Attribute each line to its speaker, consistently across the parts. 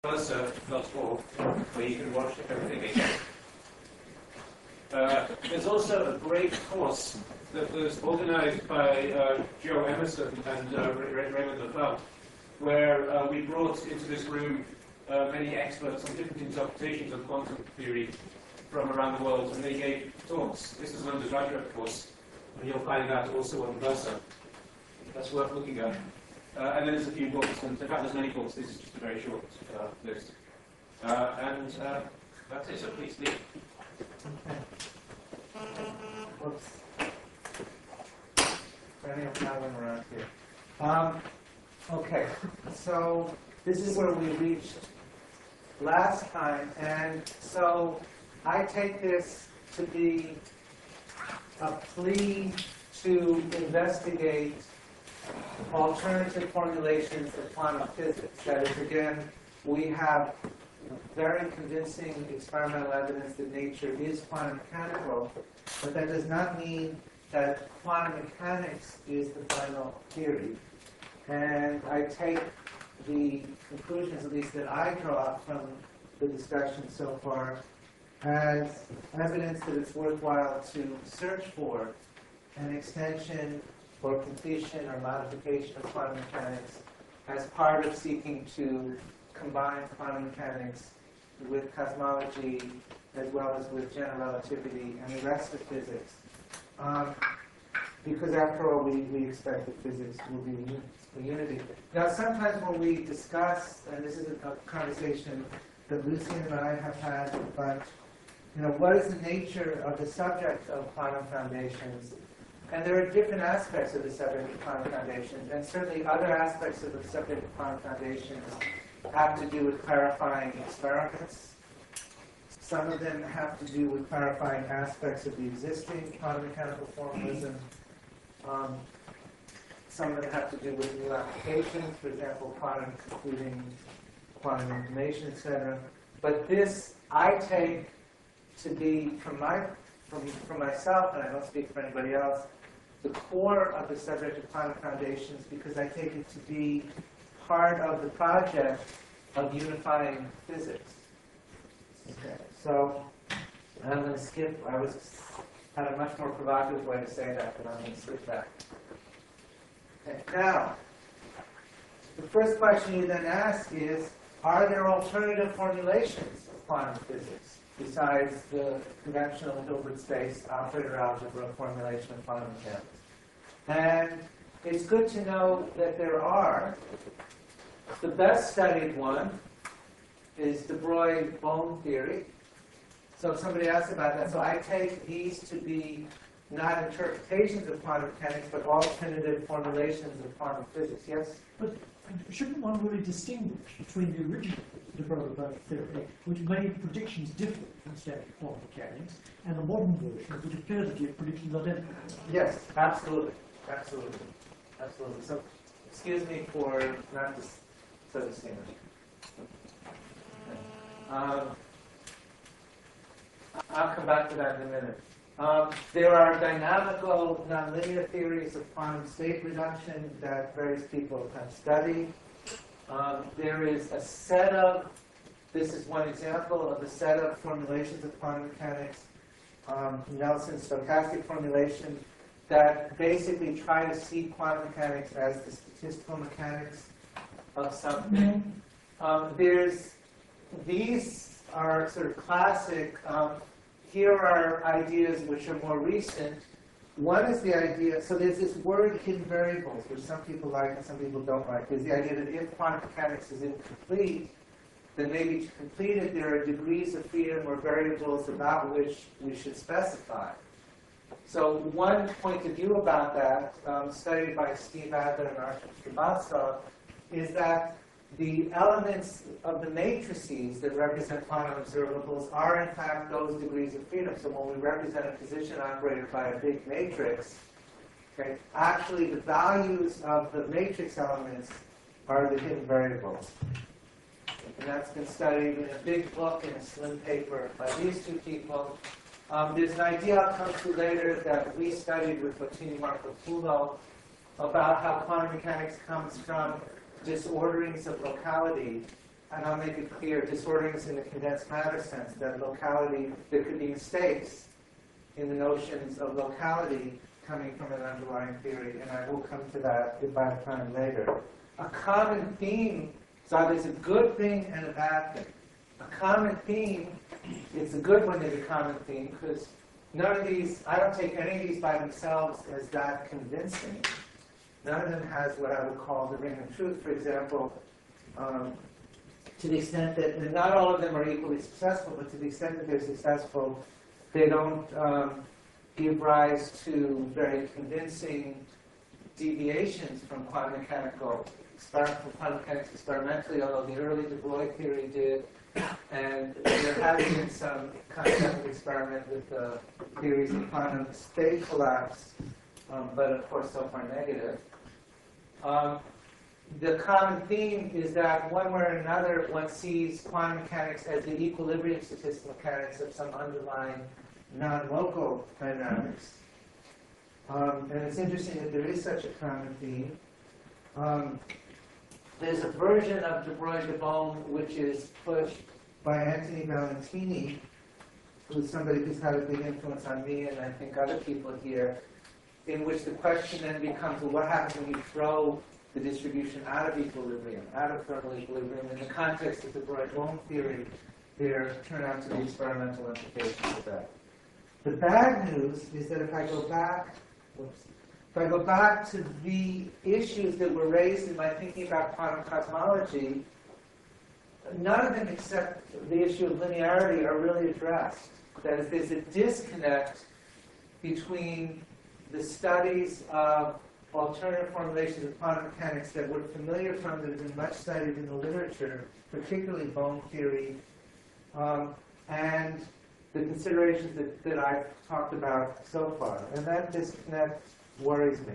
Speaker 1: Versa.org, where you can watch everything again. There's also a great course that was organized by Joe Emerson and Raymond Lefebvre, where we brought into this room many experts on different interpretations of quantum theory from around the world, and they gave talks. This is an undergraduate course, and you'll find that also on Versa. That's worth looking at. And then there's a few books, and in fact there's many books. This is just a very short list. And that's it, so please leave.
Speaker 2: Whoops. Plenty of traveling around here. Okay, so this is where we reached last time, and so I take this to be a plea to investigate alternative formulations of quantum physics. That is, again, we have very convincing experimental evidence that nature is quantum mechanical, but that does not mean that quantum mechanics is the final theory. And I take the conclusions, at least that I draw from the discussion so far, as evidence that it's worthwhile to search for an extension or completion or modification of quantum mechanics as part of seeking to combine quantum mechanics with cosmology as well as with general relativity and the rest of physics. Because after all, we expect that physics will be a unity. Now, sometimes when we discuss, and this is a conversation that Lucian and I have had, but what is the nature of the subject of quantum foundations? And there are different aspects of the subject of quantum foundations, and certainly other aspects of the subject of quantum foundations have to do with clarifying experiments. Some of them have to do with clarifying aspects of the existing quantum mechanical formalism. Some of them have to do with new applications, for example, quantum computing, quantum information, etc. But this I take to be, from myself, and I don't speak for anybody else, the core of the subject of quantum foundations, because I take it to be part of the project of unifying physics. Okay, so I'm going to skip. I had a much more provocative way to say that, but I'm going to skip that. Okay, now, the first question you then ask is, are there alternative formulations of quantum physics besides the conventional Hilbert space operator algebra formulation of quantum mechanics? And it's good to know that there are. The best studied one is de Broglie-Bohm theory. So if somebody asks about that, so I take these to be not interpretations of quantum mechanics, but alternative formulations of quantum physics. Yes?
Speaker 3: But shouldn't one really distinguish between the original de Broglie-Bohm theory, which made predictions different from standard quantum mechanics, and the modern version, which appears to give predictions identical?
Speaker 2: Yes, absolutely. Absolutely. Absolutely. So, excuse me for not so distinguished. I'll come back to that in a minute. There are dynamical nonlinear theories of quantum state reduction that various people have studied. There is a set of, this is one example of a set of formulations of quantum mechanics, Nelson's stochastic formulation, that basically try to see quantum mechanics as the statistical mechanics of something. These are sort of classic. Here are ideas which are more recent. One is the idea, so there's this word hidden variables, which some people like and some people don't like. There's the idea that if quantum mechanics is incomplete, then maybe to complete it there are degrees of freedom or variables about which we should specify. So one point of view about that, studied by Steve Adler and Artur Srivastava, is that the elements of the matrices that represent quantum observables are in fact those degrees of freedom. So when we represent a position operated by a big matrix, okay, actually the values of the matrix elements are the hidden variables. And that's been studied in a big book in a slim paper by these two people. There's an idea I'll come to later that we studied with Bottini Marcopulo about how quantum mechanics comes from disorderings of locality and I'll make it clear, disorderings in the condensed matter sense, that locality, there could be mistakes in the notions of locality coming from an underlying theory, and I will come to that if I have time later. A common theme, so there's a good thing and a bad thing. A common theme, it's a good when there's a common theme, because none of these, I don't take any of these by themselves as that convincing. None of them has what I would call the ring of truth. For example, to the extent that, and not all of them are equally successful, but to the extent that they're successful, they don't give rise to very convincing deviations from quantum mechanics experimentally, although the early de Broglie theory did, and there has been some concept of experiment with the theories of quantum state collapse, but of course so far negative. The common theme is that one way or another one sees quantum mechanics as the equilibrium statistical mechanics of some underlying non-local dynamics. And it's interesting that there is such a common theme. There's a version of de Broglie de Bohm which is pushed by Anthony Valentini, who's somebody who's had a big influence on me and I think other people here, in which the question then becomes, well, what happens when you throw the distribution out of equilibrium, out of thermal equilibrium? In the context of the Broglie-Bohm theory, there turn out to be experimental implications of that. The bad news is that if I go back to the issues that were raised in my thinking about quantum cosmology, none of them except the issue of linearity are really addressed. That is, there's a disconnect between the studies of alternative formulations of quantum mechanics that we're familiar from, that have been much studied in the literature, particularly Bohm theory, and the considerations that I've talked about so far. And that disconnect worries me.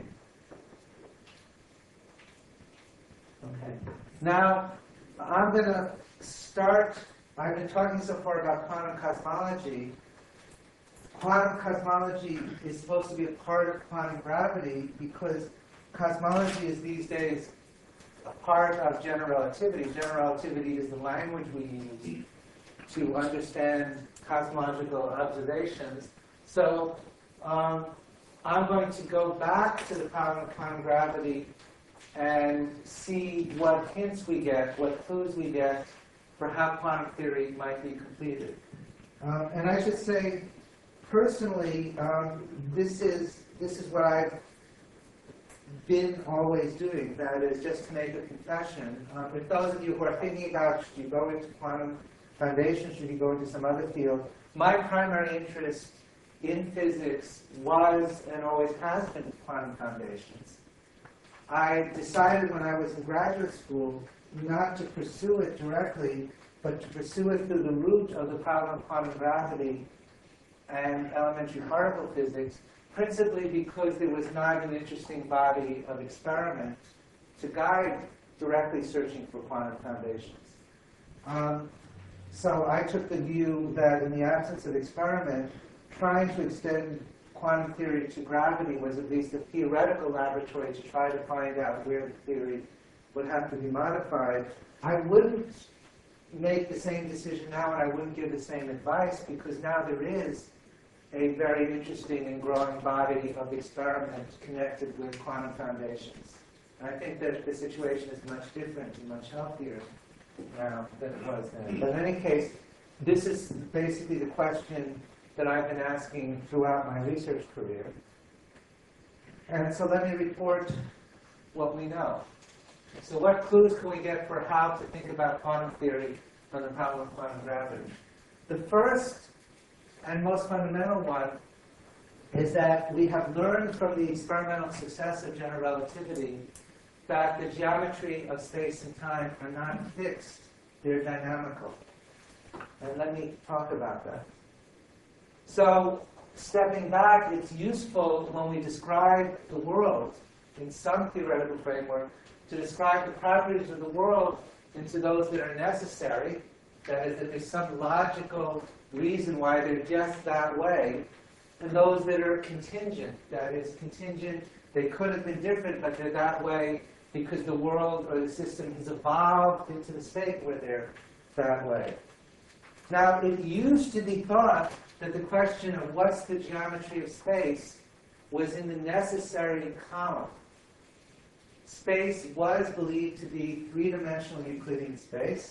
Speaker 2: Okay. Now, I'm going to start, I've been talking so far about quantum cosmology. Quantum cosmology is supposed to be a part of quantum gravity because cosmology is these days a part of general relativity. General relativity is the language we use to understand cosmological observations. So I'm going to go back to the problem of quantum gravity and see what hints we get, what clues we get for how quantum theory might be completed. And I should say, personally, this is what I've been always doing. That is, just to make a confession. If those of you who are thinking about should you go into quantum foundation, should you go into some other field, my primary interest in physics was and always has been quantum foundations. I decided when I was in graduate school not to pursue it directly, but to pursue it through the route of the problem of quantum gravity and elementary particle physics, principally because there was not an interesting body of experiment to guide directly searching for quantum foundations. So I took the view that in the absence of experiment, trying to extend quantum theory to gravity was at least a theoretical laboratory to try to find out where the theory would have to be modified. I wouldn't make the same decision now, and I wouldn't give the same advice, because now there is a very interesting and growing body of experiment connected with quantum foundations. And I think that the situation is much different and much healthier now than it was then. But in any case, this is basically the question that I've been asking throughout my research career. And so let me report what we know. So what clues can we get for how to think about quantum theory from the problem of quantum gravity? The first and most fundamental one is that we have learned from the experimental success of general relativity that the geometry of space and time are not fixed, they're dynamical. And let me talk about that. So, stepping back, it's useful when we describe the world in some theoretical framework to describe the properties of the world into those that are necessary, that is, that there's some logical reason why they're just that way, and those that are contingent, that is, contingent, they could have been different, but they're that way because the world or the system has evolved into the state where they're that way. Now, it used to be thought that the question of what's the geometry of space was in the necessary column. Space was believed to be three-dimensional Euclidean space.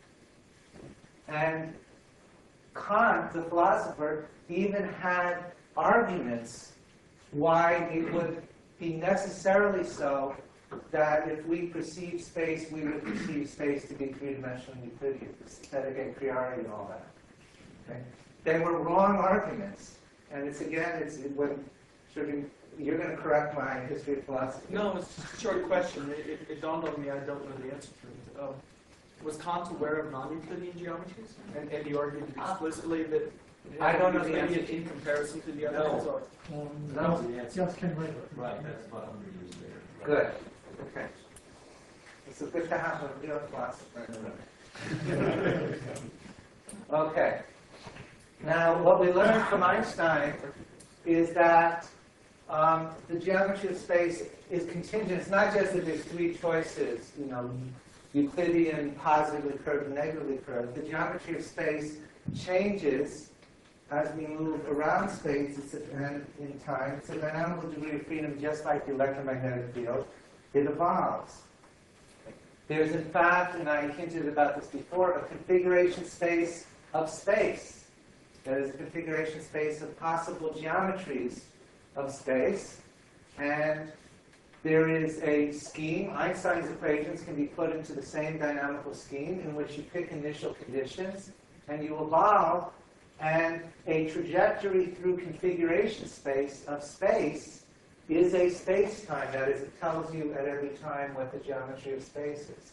Speaker 2: And Kant, the philosopher, even had arguments why it would be necessarily so that if we perceive space, we would perceive space to be three-dimensional Euclidean, aesthetic a priori and all that. Okay? They were wrong arguments. And it's when you're going to correct my history of philosophy.
Speaker 4: No, it's just a short question. It dawned on me I don't know the answer to it. Was Kant aware of non-Euclidean geometries? And he argued explicitly that it
Speaker 2: I don't know the
Speaker 4: Euclidean
Speaker 2: answer.
Speaker 4: in comparison to the other
Speaker 2: No.
Speaker 4: ones? Or?
Speaker 2: No.
Speaker 3: Just came later.
Speaker 5: Right, that's about 100 years later.
Speaker 2: Good. Okay. It's good to have a real philosopher in the room. Okay. Now, what we learned from Einstein is that the geometry of space is contingent. It's not just that there's three choices, Euclidean, positively curved, and negatively curved. The geometry of space changes as we move around space and in time. It's a dynamical degree of freedom, just like the electromagnetic field. It evolves. There's, in fact, and I hinted about this before, a configuration space of space. That is a configuration space of possible geometries of space. And there is a scheme. Einstein's equations can be put into the same dynamical scheme in which you pick initial conditions and you evolve, and a trajectory through configuration space of space is a space-time. That is, it tells you at every time what the geometry of space is.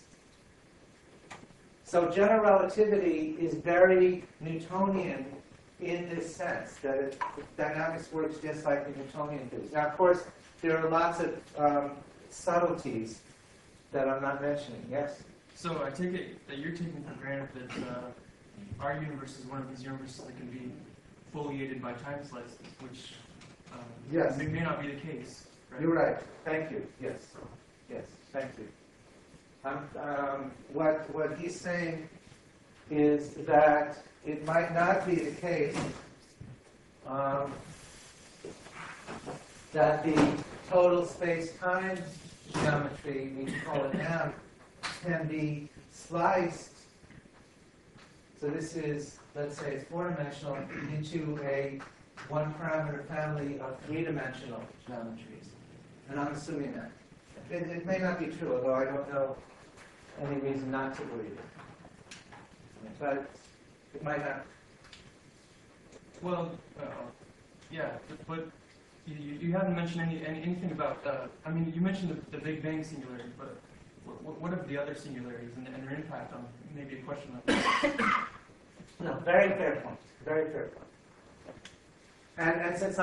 Speaker 2: So general relativity is very Newtonian in this sense, that dynamics works just like the Newtonian physics. Now, of course, there are lots of subtleties that I'm not mentioning. Yes?
Speaker 6: So I take it that you're taking for granted that our universe is one of these universes that can be foliated by time slices, which
Speaker 2: Yes.
Speaker 6: may not be the case. Right?
Speaker 2: You're right. Thank you. Yes. Yes. Thank you. What he's saying is that it might not be the case that the total space-time geometry, we call it M, can be sliced. So this is, let's say it's four-dimensional, into a one-parameter family of three-dimensional geometries. And I'm assuming that. It may not be true, although I don't know any reason not to believe it. But it might not.
Speaker 6: Well, yeah, but you haven't mentioned anything about. I mean, you mentioned the Big Bang singularity, but what of the other singularities and their impact on maybe a question like that?
Speaker 2: No, very fair point. Very fair point. And since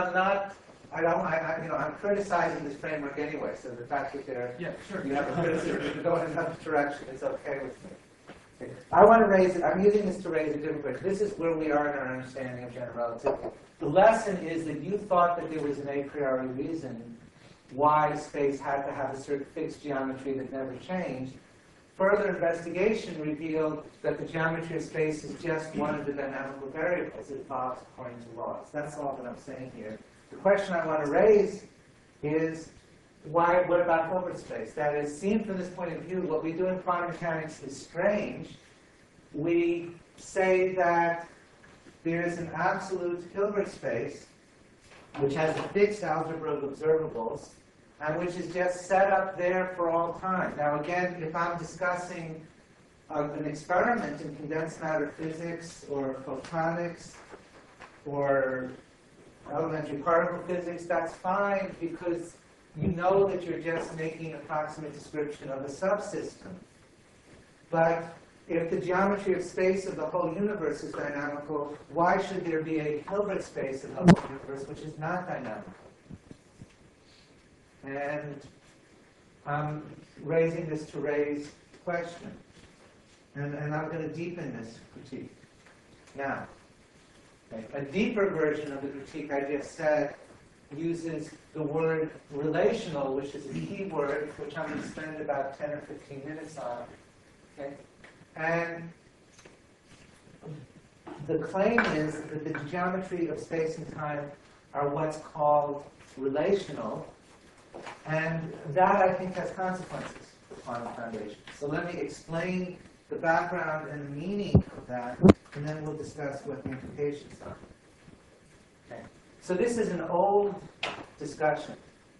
Speaker 2: I'm criticizing this framework anyway, so the fact that you have a criticism to go in another direction is okay with me. Okay. I want to raise it, I'm using this to raise a different question. This is where we are in our understanding of general relativity. The lesson is that you thought that there was an a priori reason why space had to have a certain fixed geometry that never changed. Further investigation revealed that the geometry of space is just one of the dynamical variables. It evolves according to laws. That's all that I'm saying here. The question I want to raise is, what about Hilbert space? That is, seen from this point of view, what we do in quantum mechanics is strange. We say that there is an absolute Hilbert space, which has a fixed algebra of observables, and which is just set up there for all time. Now again, if I'm discussing an experiment in condensed matter physics or photonics or elementary particle physics, that's fine because you know that you're just making an approximate description of a subsystem. But if the geometry of space of the whole universe is dynamical, why should there be a Hilbert space of the whole universe which is not dynamical? And I'm raising this to raise the question. And I'm going to deepen this critique. Now, okay, a deeper version of the critique I just said uses the word relational, which is a key word, which I'm going to spend about 10 or 15 minutes on. Okay? And the claim is that the geometry of space and time are what's called relational, and that, I think, has consequences for quantum foundations. So let me explain the background and the meaning of that, and then we'll discuss what the implications are. Okay. So this is an old discussion.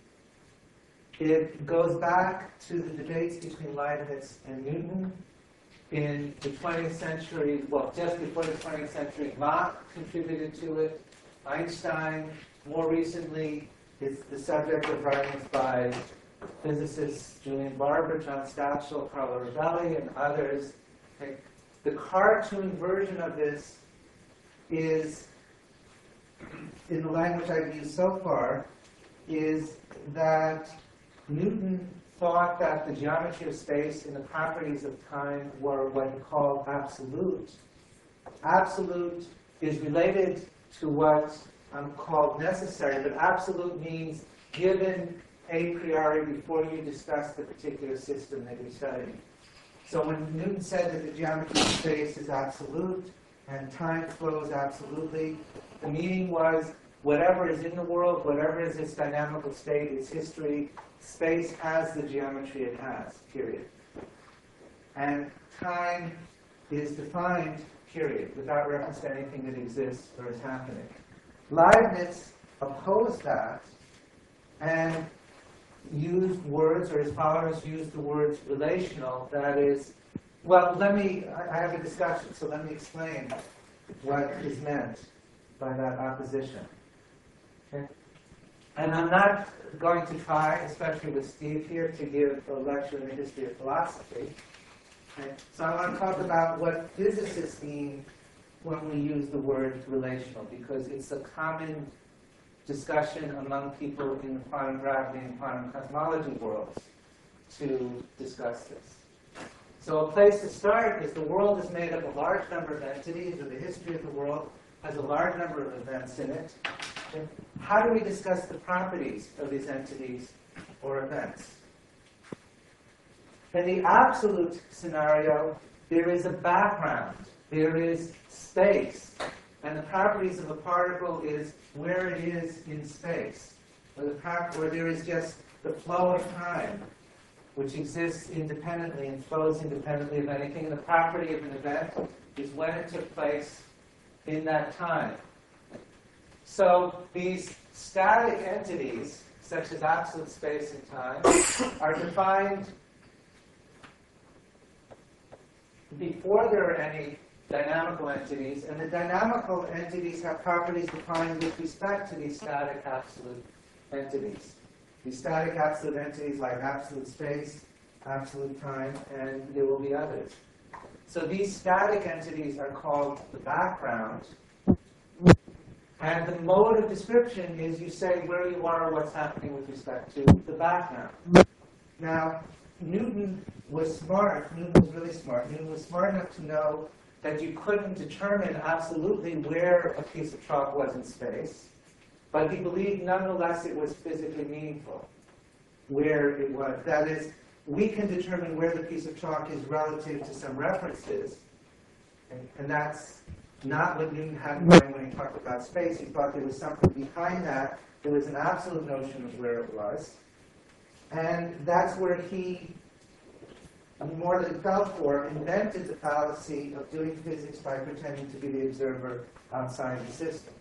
Speaker 2: It goes back to the debates between Leibniz and Newton. In the 20th century, well, just before the 20th century, Mach contributed to it. Einstein, more recently, is the subject of writings by physicists Julian Barber, John Stachel, Carlo Rovelli, and others. Okay. The cartoon version of this is, in the language I've used so far, is that Newton thought that the geometry of space and the properties of time were what he called absolute. Absolute is related to what called necessary, but absolute means given a priori before you discuss the particular system that you're studying. So when Newton said that the geometry of space is absolute and time flows absolutely, the meaning was whatever is in the world, whatever is its dynamical state, its history, space has the geometry it has, period. And time is defined, period, without reference to anything that exists or is happening. Leibniz opposed that and used words, or his followers used the words relational, that is, well, I have a discussion, so let me explain what is meant by that opposition. Okay? And I'm not going to try, especially with Steve here, to give a lecture in the history of philosophy. Okay? So I want to talk about what physicists mean when we use the word relational, because it's a common discussion among people in the quantum gravity and quantum cosmology worlds to discuss this. So a place to start is the world is made up of a large number of entities, or the history of the world has a large number of events in it. Okay? How do we discuss the properties of these entities or events? In the absolute scenario, there is a background, there is space, and the properties of a particle is where it is in space, or there is just the flow of time, which exists independently and flows independently of anything. And the property of an event is when it took place in that time. So these static entities, such as absolute space and time, are defined before there are any dynamical entities, and the dynamical entities have properties defined with respect to these static absolute entities. These static absolute entities like absolute space, absolute time, and there will be others. So these static entities are called the background. And the mode of description is you say where you are, what's happening with respect to the background. Now, Newton was smart. Newton was really smart. Newton was smart enough to know that you couldn't determine absolutely where a piece of chalk was in space, but he believed nonetheless it was physically meaningful where it was. That is, we can determine where the piece of chalk is relative to some references, and that's not what Newton had in mind when he talked about space. He thought there was something behind that. There was an absolute notion of where it was, and that's where he, more than Balfour, invented the fallacy of doing physics by pretending to be the observer outside the system.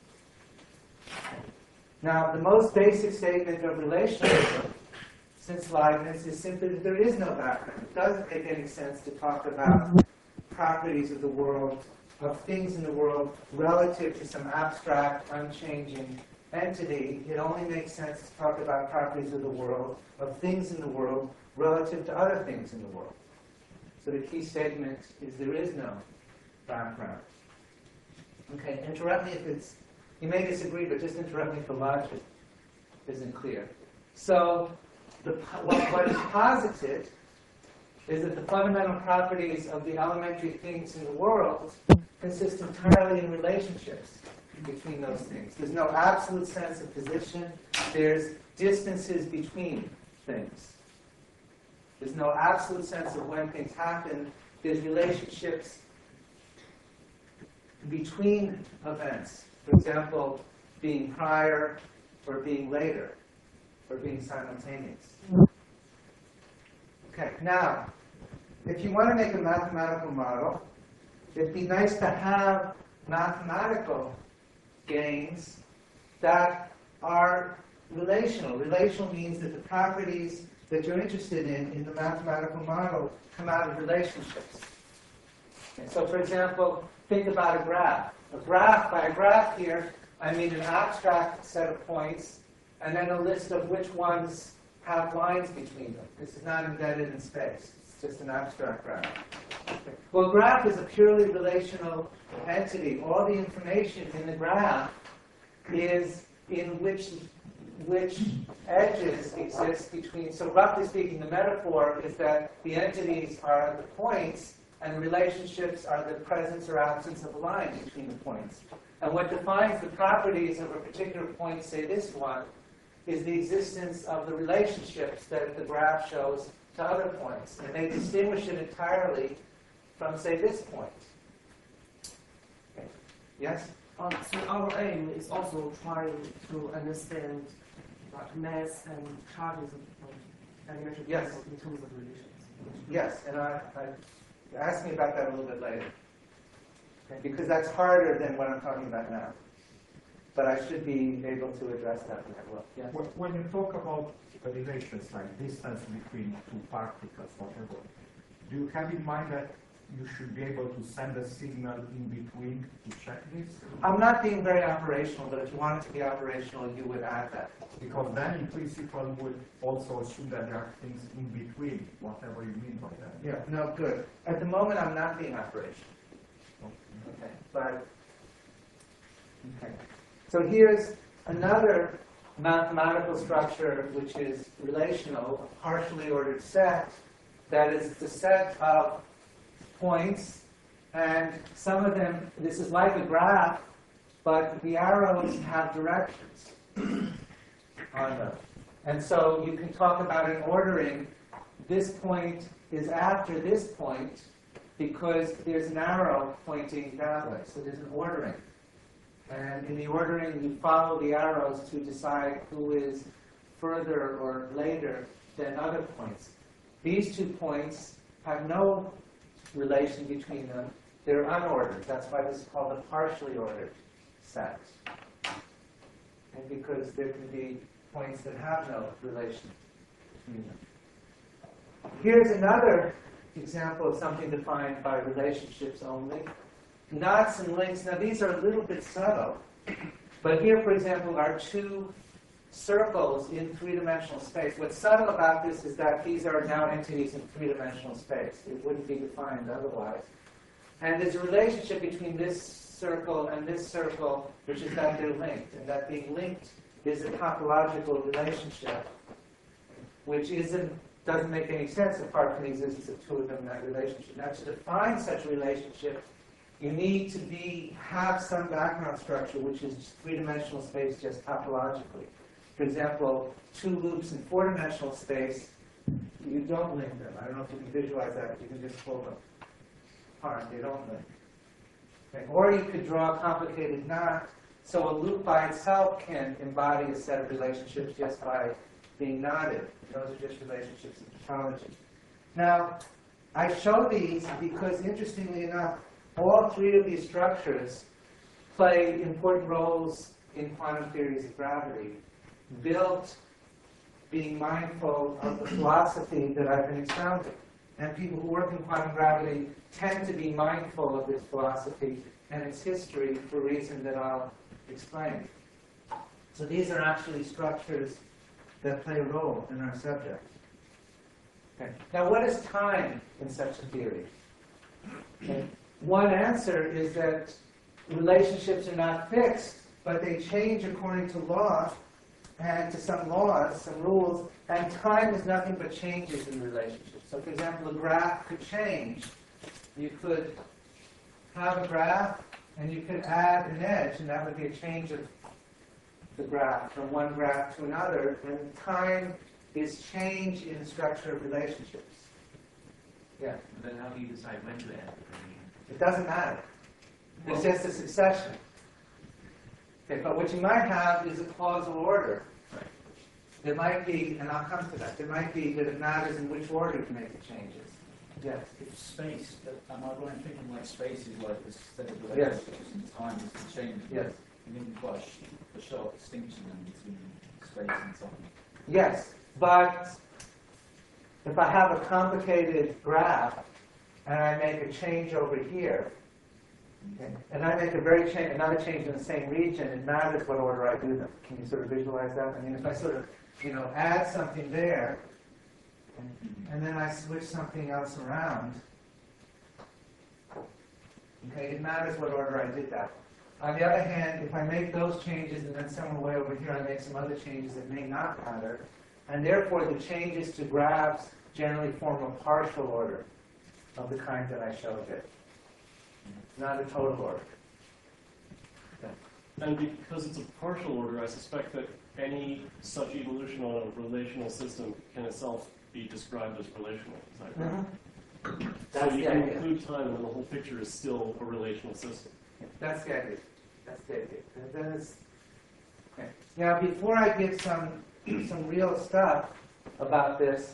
Speaker 2: Now, the most basic statement of relationship since Leibniz is simply that there is no background. It doesn't make any sense to talk about properties of the world, of things in the world, relative to some abstract, unchanging entity. It only makes sense to talk about properties of the world, of things in the world, relative to other things in the world. So the key statement is there is no background. Okay, interrupt me if it's, you may disagree, but just interrupt me if the logic isn't clear. So what is posited is that the fundamental properties of the elementary things in the world consist entirely in relationships. between those things. There's no absolute sense of position. There's distances between things. There's no absolute sense of when things happen. There's relationships between events. For example, being prior or being later or being simultaneous. Okay, now, if you want to make a mathematical model, it'd be nice to have mathematical gains that are relational. Relational means that the properties that you're interested in the mathematical model come out of relationships. Okay, so for example, think about a graph. By a graph here, I mean an abstract set of points and then a list of which ones have lines between them. This is not embedded in space. It's just an abstract graph. Okay. Well, a graph is a purely relational entity. All the information in the graph is in which edges exist between. So roughly speaking, the metaphor is that the entities are the points and the relationships are the presence or absence of a line between the points. And what defines the properties of a particular point, say this one, is the existence of the relationships that the graph shows to other points. And they distinguish it entirely from, say, this point. Okay. Yes?
Speaker 7: So our aim is also trying to understand mass and charges of elementary
Speaker 2: Yes.
Speaker 7: particles in terms of relations.
Speaker 2: Yes, and ask me about that a little bit later. Okay. Because that's harder than what I'm talking about now. But I should be able to address that as well. Yes?
Speaker 8: When you talk about relations like distance between two particles, whatever, do you have in mind that you should be able to send a signal in between to check this?
Speaker 2: I'm not being very operational, but if you want it to be operational, you would add that.
Speaker 8: Because then in principle would also assume that there are things in between, whatever you mean by that.
Speaker 2: Yeah, no, good. At the moment, I'm not being operational. Okay, but, okay. So here's another mathematical structure which is relational, a partially ordered set, that is the set of points, and some of them, this is like a graph, but the arrows have directions on them. And so you can talk about an ordering. This point is after this point because there's an arrow pointing that way, so there's an ordering. And in the ordering, you follow the arrows to decide who is further or later than other points. These 2 points have no relation between them. They're unordered. That's why this is called a partially ordered set. And because there can be points that have no relation between them. Here's another example of something defined by relationships only. Knots and links. Now these are a little bit subtle, but here, for example, are 2 circles in 3-dimensional space. What's subtle about this is that these are now entities in 3-dimensional space. It wouldn't be defined otherwise. And there's a relationship between this circle and this circle, which is that they're linked. And that being linked is a topological relationship, which doesn't make any sense apart from the existence of 2 of them in that relationship. Now, to define such a relationship, you need to have some background structure, which is 3-dimensional space just topologically. For example, 2 loops in 4-dimensional space, you don't link them. I don't know if you can visualize that, but you can just pull them apart. They don't link. Okay. Or you could draw a complicated knot, so a loop by itself can embody a set of relationships just by being knotted. Those are just relationships in topology. Now, I show these because, interestingly enough, all 3 of these structures play important roles in quantum theories of gravity, built being mindful of the philosophy that I've been expounding. And people who work in quantum gravity tend to be mindful of this philosophy and its history for a reason that I'll explain. So these are actually structures that play a role in our subject. Okay. Now, what is time in such a theory? Okay. One answer is that relationships are not fixed, but they change according to law, and to some laws, some rules, and time is nothing but changes in relationships. So, for example, a graph could change. You could have a graph and you could add an edge, and that would be a change of the graph from one graph to another, and time is change in the structure of relationships. Yeah.
Speaker 5: Then how do you decide when to add?
Speaker 2: It doesn't matter. It's just a succession. Okay, but what you might have is a causal order. There might be, and I'll come to that, there might be that it matters in which order you make the changes. Yes.
Speaker 9: If space, am I right in thinking like space is like this set of
Speaker 2: Yes.
Speaker 9: relationships and time is the change?
Speaker 2: Yes.
Speaker 9: You mean quite a sharp distinction then between space and time?
Speaker 2: Yes, but if I have a complicated graph and I make a change over here, okay, and I make another change in the same region, it matters what order I do them. Can you sort of visualize that? I mean, if I sort of, add something there, and then I switch something else around, okay, it matters what order I did that. On the other hand, if I make those changes and then somewhere way over here I make some other changes that may not matter, and therefore the changes to graphs generally form a partial order of the kind that I showed you, not a total order.
Speaker 10: And because it's a partial order, I suspect that any such evolution on a relational system can itself be described as relational. Is that correct? So
Speaker 2: That's
Speaker 10: you
Speaker 2: the
Speaker 10: can
Speaker 2: idea.
Speaker 10: include time and the whole picture is still a relational system.
Speaker 2: That's the idea. That's the idea. And then okay. Now, before I give some real stuff about this,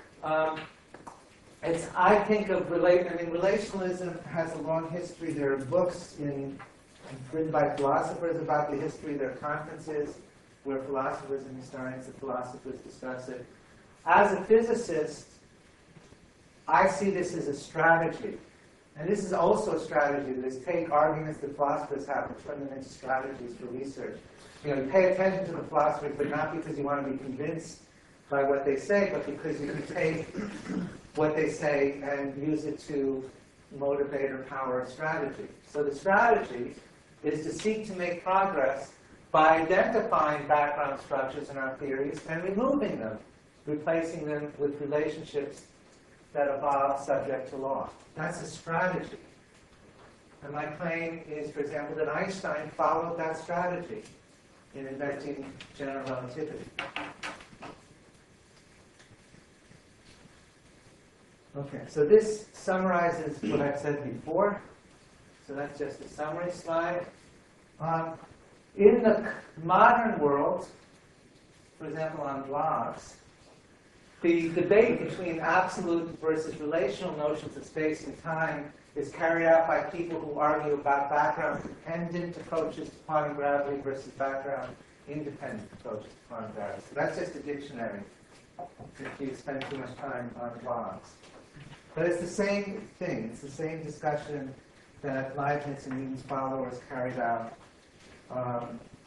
Speaker 2: I think of relationalism has a long history. There are books written by philosophers about the history. There are conferences where philosophers and historians of philosophers discuss it. As a physicist, I see this as a strategy. And this is also a strategy, that is take arguments that philosophers have and turn them into strategies for research. You pay attention to the philosophers, but not because you want to be convinced by what they say, but because you can take what they say and use it to motivate or power a strategy. So the strategy is to seek to make progress by identifying background structures in our theories and removing them, replacing them with relationships that evolve subject to law. That's a strategy. And my claim is, for example, that Einstein followed that strategy in inventing general relativity. Okay, so this summarizes what I've said before. So that's just a summary slide. In the modern world, for example, on blogs, the debate between absolute versus relational notions of space and time is carried out by people who argue about background-dependent approaches to quantum gravity versus background-independent approaches to quantum gravity. So that's just a dictionary, if you spend too much time on blogs. But it's the same thing. It's the same discussion that Leibniz and Newton's followers carried out a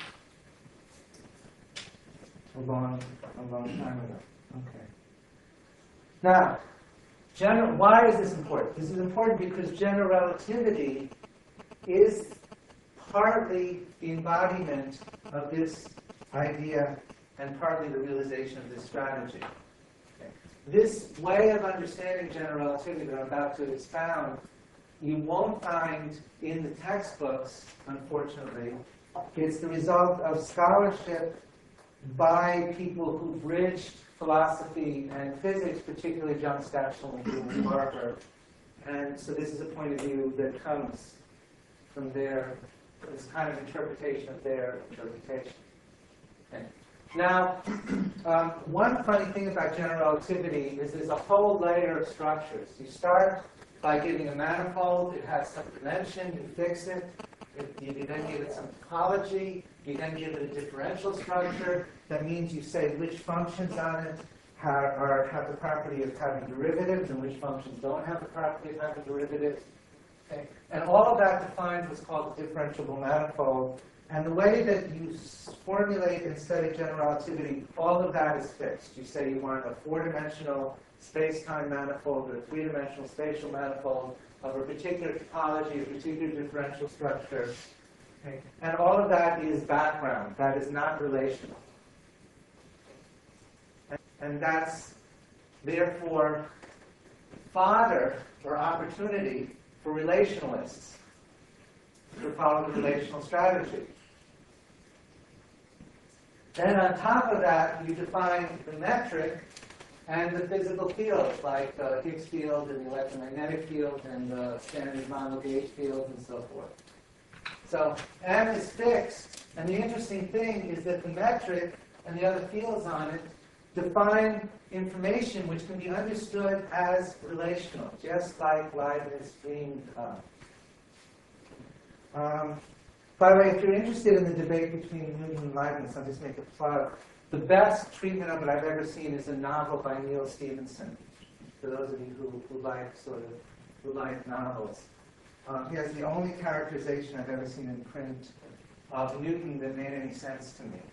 Speaker 2: long time ago. Okay. Now, why is this important? This is important because general relativity is partly the embodiment of this idea and partly the realization of this strategy. Okay. This way of understanding general relativity that I'm about to expound, you won't find in the textbooks, unfortunately. It's the result of scholarship by people who bridged philosophy and physics, particularly John Stachel and Julian Barker. And so this is a point of view that comes from this kind of interpretation of their interpretation. Okay. Now, one funny thing about general relativity is there's a whole layer of structures. You start by giving a manifold, it has some dimension, you fix it, you then give it some topology, you then give it a differential structure. That means you say which functions on it have the property of having derivatives and which functions don't have the property of having derivatives. Okay. And all of that defines what's called a differentiable manifold. And the way that you formulate and study general relativity, all of that is fixed. You say you want a four-dimensional space-time manifold or a three-dimensional spatial manifold of a particular topology, a particular differential structure. Okay. And all of that is background. That is not relational. And that's, therefore, fodder or opportunity for relationalists, for follow the relational strategy. Then on top of that, you define the metric and the physical fields, like the Higgs field and the electromagnetic field and the standard model gauge fields and so forth. So M is fixed, and the interesting thing is that the metric and the other fields on it define information which can be understood as relational, just like Leibniz dreamed of. By the way, if you're interested in the debate between Newton and Leibniz, I'll just make a plug. The best treatment of it I've ever seen is a novel by Neil Stephenson. For those of you who like novels, he has the only characterization I've ever seen in print of Newton that made any sense to me.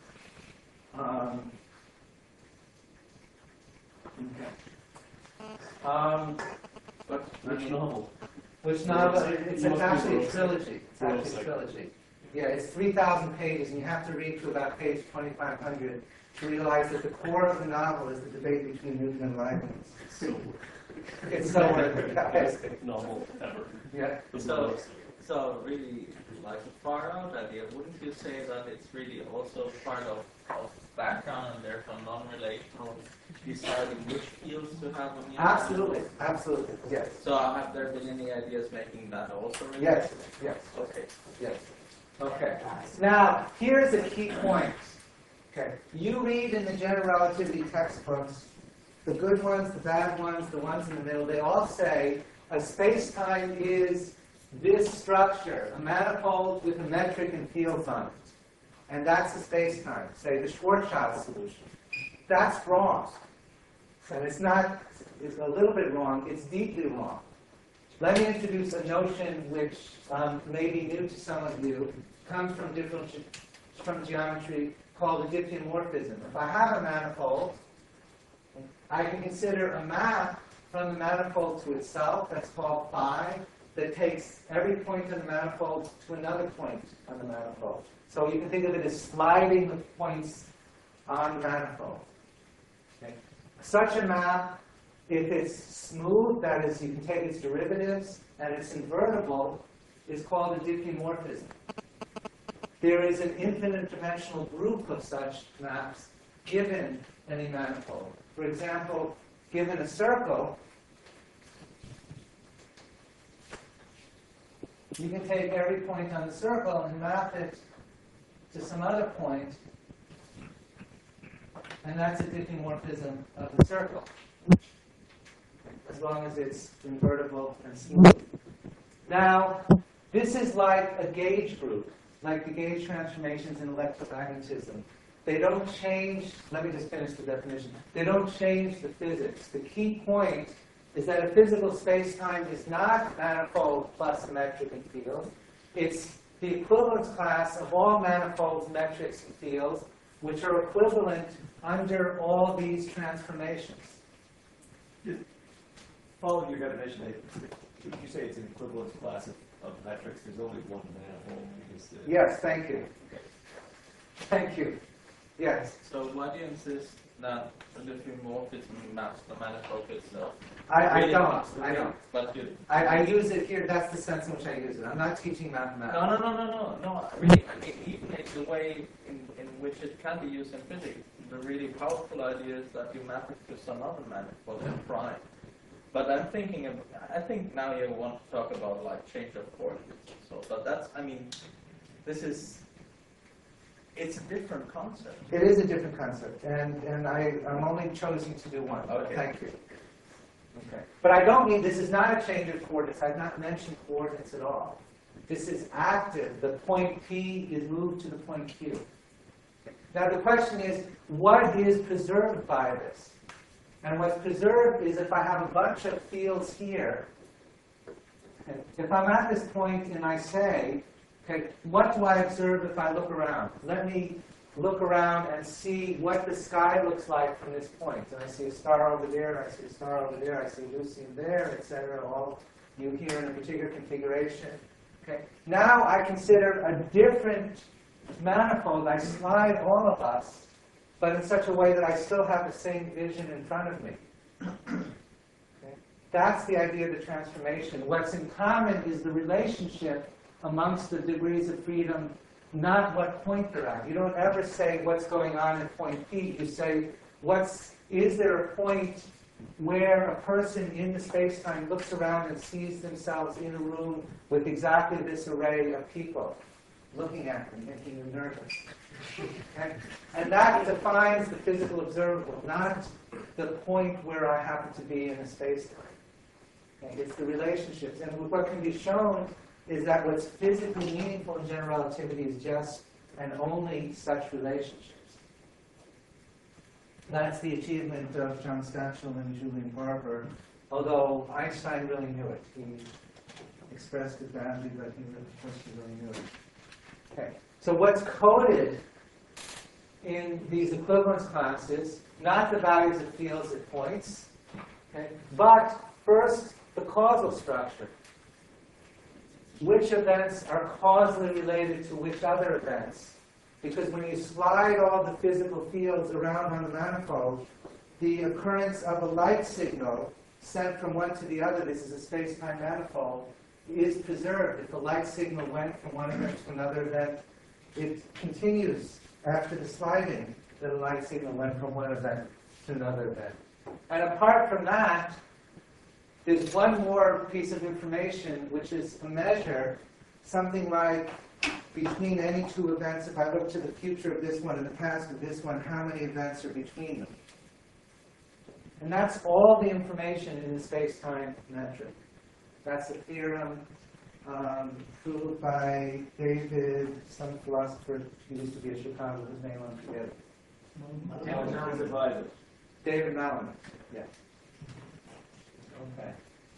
Speaker 10: Which novel?
Speaker 2: Which novel? It's actually a trilogy. It's actually a trilogy. Yeah, it's 3,000 pages, and you have to read to about page 2,500 to realize that the core of the novel is the debate between Newton and Leibniz. It's so worth it, guys.
Speaker 10: Novel ever.
Speaker 2: Yeah.
Speaker 9: So really, like a far out idea, wouldn't you say that it's really also part of background and therefore non-relational, deciding which fields to have on the
Speaker 2: Absolutely, absolutely, yes.
Speaker 9: So have there been any ideas making that also related?
Speaker 2: Yes, yes.
Speaker 9: Okay.
Speaker 2: Yes. Okay. Now, here's a key point. Okay. You read in the general relativity textbooks, the good ones, the bad ones, the ones in the middle, they all say a space-time is this structure, a manifold with a metric and fields on it. And that's the space-time, say the Schwarzschild solution. That's wrong. And it's not, it's a little bit wrong, it's deeply wrong. Let me introduce a notion which may be new to some of you, comes from geometry, called a diffeomorphism. If I have a manifold, I can consider a map from the manifold to itself, that's called phi, that takes every point in the manifold to another point on the manifold. So you can think of it as sliding the points on the manifold. Okay. Such a map, if it's smooth, that is, you can take its derivatives, and it's invertible, is called a diffeomorphism. There is an infinite dimensional group of such maps given any manifold. For example, given a circle, you can take every point on the circle and map it to some other point, and that's a diffeomorphism of the circle, as long as it's invertible and smooth. Now, this is like a gauge group, like the gauge transformations in electromagnetism. They don't change, let me just finish the definition. They don't change the physics. The key point is that a physical space-time is not manifold plus metric and field. It's the equivalence class of all manifolds, metrics, and fields, which are equivalent under all these transformations.
Speaker 11: Following your definition, you say it's an equivalence class of metrics. There's only one manifold.
Speaker 2: Yes, thank you. Thank you. Yes.
Speaker 9: So why do you insist that the diffeomorphism maps the manifold itself?
Speaker 2: I don't.
Speaker 9: But you.
Speaker 2: I use it here. That's the sense in which I use it. I'm not teaching mathematics.
Speaker 9: No. Really, I mean, even the way in which it can be used in physics, the really powerful idea is that you map it to some other manifold in prime. But I think now you want to talk about like change of coordinates. So, but that's, I mean, it's a different concept.
Speaker 2: It is a different concept, and I'm only choosing to do one.
Speaker 9: Okay.
Speaker 2: Thank you. Okay. But I don't mean, this is not a change of coordinates. I've not mentioned coordinates at all. This is active. The point P is moved to the point Q. Now the question is, what is preserved by this? And what's preserved is if I have a bunch of fields here, okay, if I'm at this point and I say, okay, what do I observe if I look around? Let me look around and see what the sky looks like from this point. And I see a star over there, and I see a star over there, I see Lucy in there, etc. All you here in a particular configuration. Okay. Now I consider a different manifold. I slide all of us, but in such a way that I still have the same vision in front of me. Okay. That's the idea of the transformation. What's in common is the relationship amongst the degrees of freedom, not what point they're at. You don't ever say what's going on at point P. You say, is there a point where a person in the space-time looks around and sees themselves in a room with exactly this array of people looking at them, making them nervous. Okay? And that defines the physical observable, not the point where I happen to be in a space-time. Okay? It's the relationships. And what can be shown is that what's physically meaningful in general relativity is just and only such relationships. That's the achievement of John Stachel and Julian Barbour, although Einstein really knew it. He expressed it badly, but he really knew it. Okay. So what's coded in these equivalence classes, not the values of fields at points, okay, but first the causal structure. Which events are causally related to which other events? Because when you slide all the physical fields around on the manifold, the occurrence of a light signal sent from one to the other, this is a space-time manifold, is preserved. If a light signal went from one event to another event, it continues after the sliding that a light signal went from one event to another event. And apart from that, there's one more piece of information, which is a measure, something like between any two events, if I look to the future of this one and the past of this one, how many events are between them? And that's all the information in the space-time metric. That's a theorem proved by David, some philosopher who used to be at Chicago, whose name I'm forgetting. David Malin, yeah. Okay.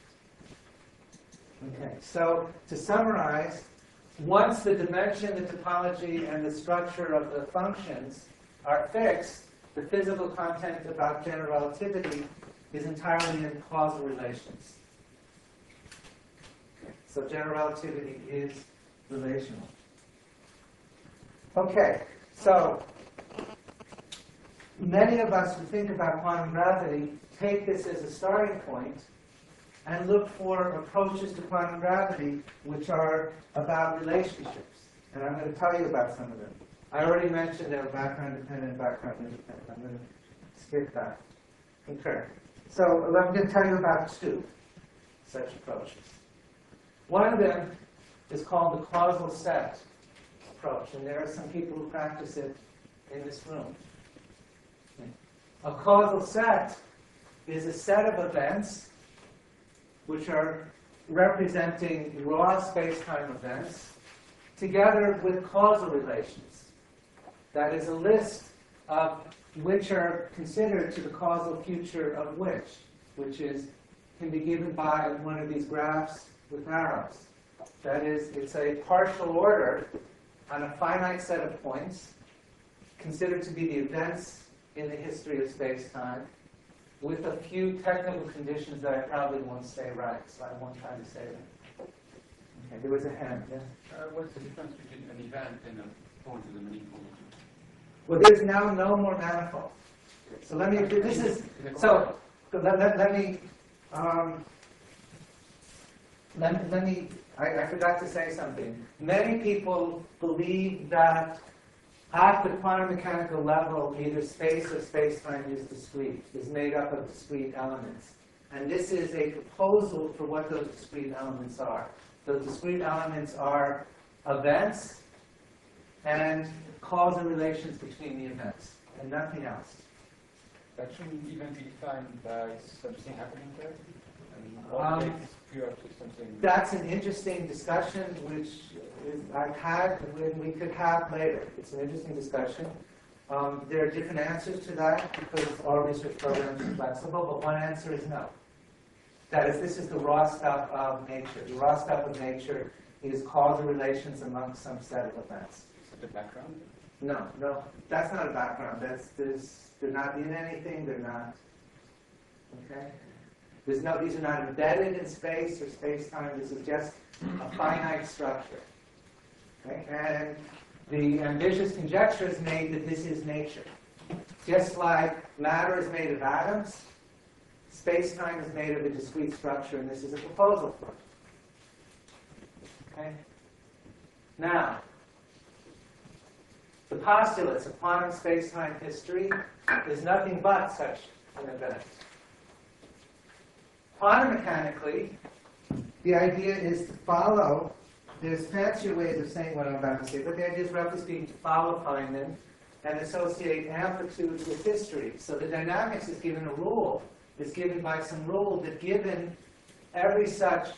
Speaker 2: Okay, so to summarize, once the dimension, the topology, and the structure of the functions are fixed, the physical content about general relativity is entirely in causal relations. Okay, so general relativity is relational. Okay, so many of us who think about quantum gravity take this as a starting point and look for approaches to quantum gravity which are about relationships. And I'm going to tell you about some of them. I already mentioned they were background-dependent and background-independent. I'm going to skip that. Okay. So I'm going to tell you about two such approaches. One of them is called the causal set approach, and there are some people who practice it in this room. A causal set is a set of events which are representing raw space-time events together with causal relations. That is a list of which are considered to the causal future of which can be given by one of these graphs with arrows. That is, it's a partial order on a finite set of points considered to be the events in the history of space-time, with a few technical conditions that I probably won't say right, so I won't try to say them. Okay, there was a hand, yeah?
Speaker 12: What's the difference between an event and a point of the manifold?
Speaker 2: Well, there's now no more manifold. So let me, this is, so let me, I forgot to say something. Many people believe that at the quantum mechanical level, either space or space-time is discrete, is made up of discrete elements. And this is a proposal for what those discrete elements are. Those discrete elements are events and causal relations between the events, and nothing else.
Speaker 12: That shouldn't even be defined by something happening there? I mean, what makes pure to something?
Speaker 2: That's an interesting discussion, which I've had and we could have later. It's an interesting discussion. There are different answers to that because all research programs are flexible, but one answer is no. That is, this is the raw stuff of nature. The raw stuff of nature is causal relations amongst some set of events.
Speaker 12: Is it the background?
Speaker 2: No, that's not a background. They're not in anything. They're not. Okay. These are not embedded in space or space-time. This is just a finite structure. Okay? And the ambitious conjecture is made that this is nature. Just like matter is made of atoms, space-time is made of a discrete structure, and this is a proposal for it. Okay? Now, the postulates of quantum space-time history is nothing but such an event. Quantum mechanically, the idea is to follow, there's fancier ways of saying what I'm about to say, but the idea is, roughly speaking, to follow Feynman and associate amplitude with history. So the dynamics is given a rule, is given by some rule that given every such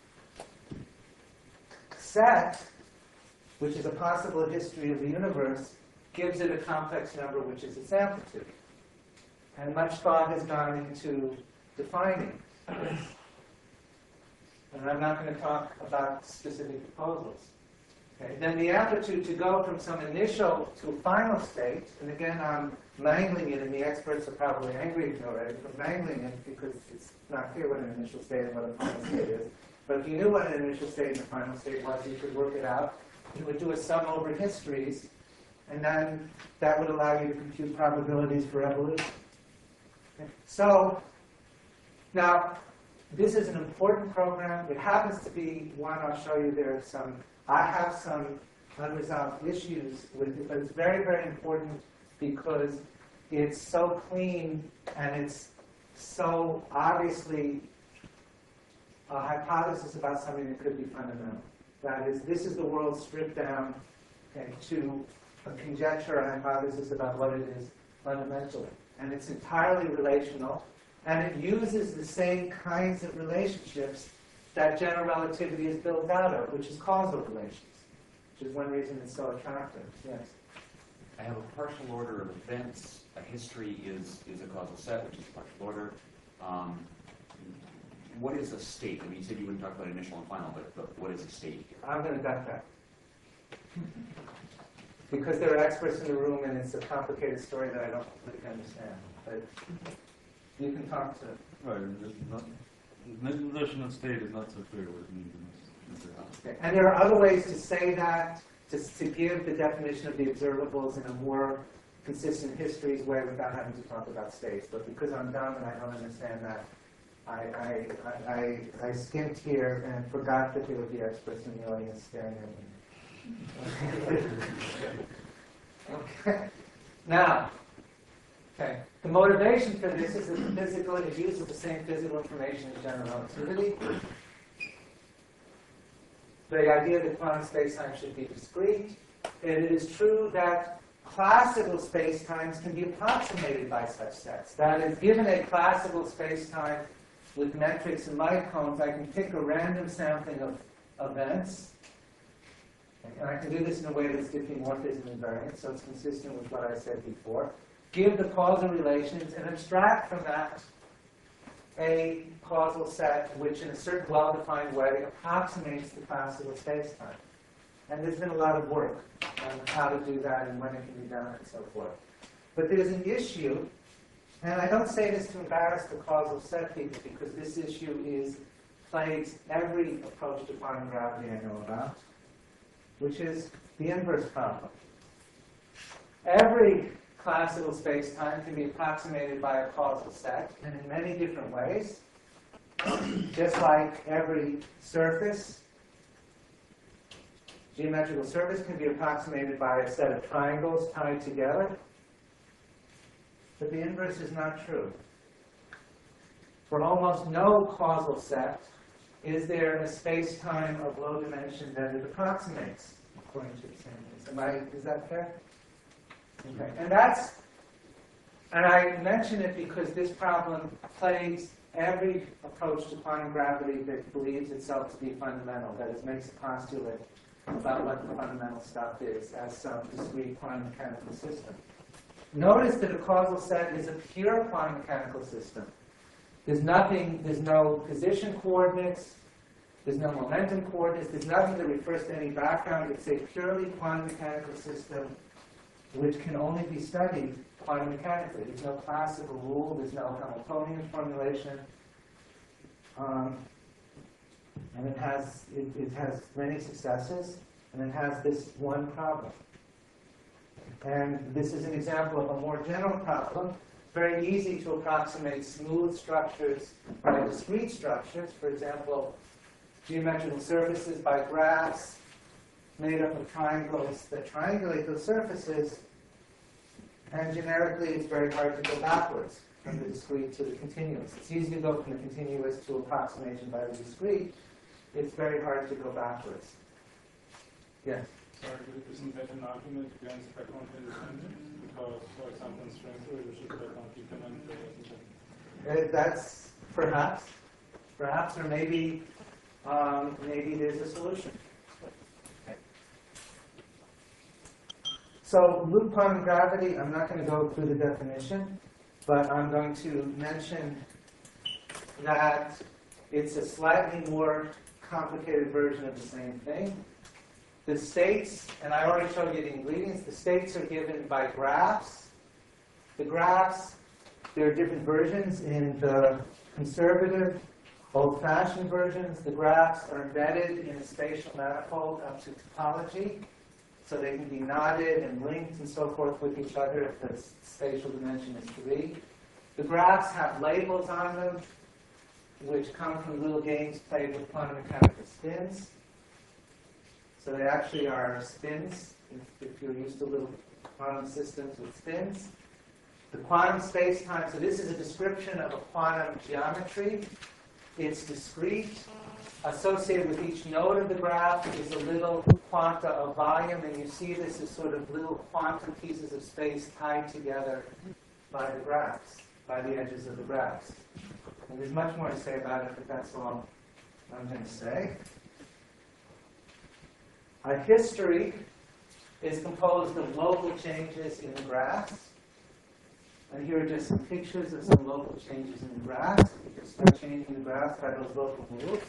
Speaker 2: set, which is a possible history of the universe, gives it a complex number, which is its amplitude. And much thought has gone into defining this. And I'm not going to talk about specific proposals. Okay. Then the amplitude to go from some initial to a final state, and again I'm mangling it, and the experts are probably angry at me already for mangling it because it's not clear what an initial state and what a final state is. But if you knew what an initial state and a final state was, you could work it out. You would do a sum over histories, and then that would allow you to compute probabilities for evolution. Okay. So, now, this is an important program. It happens to be one I'll show you. I have some unresolved issues with it, but it's very, very important because it's so clean and it's so obviously a hypothesis about something that could be fundamental. That is, this is the world stripped down to a conjecture, a hypothesis about what it is fundamentally. And it's entirely relational, and it uses the same kinds of relationships that general relativity is built out of, which is causal relations, which is one reason it's so attractive. Yes?
Speaker 13: I have a partial order of events. A history is a causal set, which is a partial order. What is a state? I mean, you said you wouldn't talk about initial and final, but what is a state here?
Speaker 2: I'm going to duck that. Because there are experts in the room, and it's a complicated story that I don't really understand. But you can talk to...
Speaker 14: Right, initial state is not so clear what it means.
Speaker 2: Okay. And there are other ways to say that, to give the definition of the observables in a more consistent histories way without having to talk about states. But because I'm dumb and I don't understand that, I skimped here and forgot that there would be experts in the audience staring at me. Okay. Now, the motivation for this is that the physical is use of the same physical information as general relativity. The idea that quantum spacetime should be discrete. And it is true that classical spacetimes can be approximated by such sets. That is, given a classical spacetime with metrics and light cones, I can pick a random sampling of events. And I can do this in a way that's diffeomorphism invariant, so it's consistent with what I said before. Give the causal relations and abstract from that a causal set which in a certain well-defined way approximates the classical spacetime. And there's been a lot of work on how to do that and when it can be done and so forth. But there's an issue, and I don't say this to embarrass the causal set people because this issue plagues every approach to quantum gravity I know about, which is the inverse problem. Every classical spacetime can be approximated by a causal set, and in many different ways. Just like every surface, geometrical surface can be approximated by a set of triangles tied together. But the inverse is not true. For almost no causal set is there a space-time of low dimension that it approximates according to the same. Is that fair? Okay. And I mention it because this problem plagues every approach to quantum gravity that believes itself to be fundamental, that is, makes a postulate about what the fundamental stuff is as some discrete quantum mechanical system. Notice that a causal set is a pure quantum mechanical system. There's no position coordinates, there's no momentum coordinates, there's nothing that refers to any background. It's a purely quantum mechanical system which can only be studied quantum mechanically. There's no classical rule, there's no Hamiltonian formulation. And it has many successes, and it has this one problem. And this is an example of a more general problem. It's very easy to approximate smooth structures by discrete structures. For example, geometrical surfaces by graphs. made up of triangles that triangulate those surfaces, and generically it's very hard to go backwards from the discrete to the continuous. It's easy to go from the continuous to approximation by the discrete. It's very hard to go backwards. Yes?
Speaker 15: Sorry, isn't that an argument against background independence? Because, for example, in string theory, we should background dependent.
Speaker 2: That's perhaps, or maybe there's a solution. Okay. So loop quantum gravity, I'm not going to go through the definition, but I'm going to mention that it's a slightly more complicated version of the same thing. The states, and I already showed you the ingredients, the states are given by graphs. The graphs, there are different versions. In the conservative, old-fashioned versions, the graphs are embedded in a spatial manifold up to topology, so they can be knotted and linked and so forth with each other if the spatial dimension is 3. The graphs have labels on them, which come from little games played with quantum mechanical spins. So they actually are spins, if you're used to little quantum systems with spins. The quantum space-time, so this is a description of a quantum geometry. It's discrete. Associated with each node of the graph is a little quanta of volume, and you see this as sort of little quantum pieces of space tied together by the graphs, by the edges of the graphs. And there's much more to say about it, but that's all I'm going to say. Our history is composed of local changes in the graphs. And here are just some pictures of some local changes in the graphs. You can start changing the graphs by those local moves.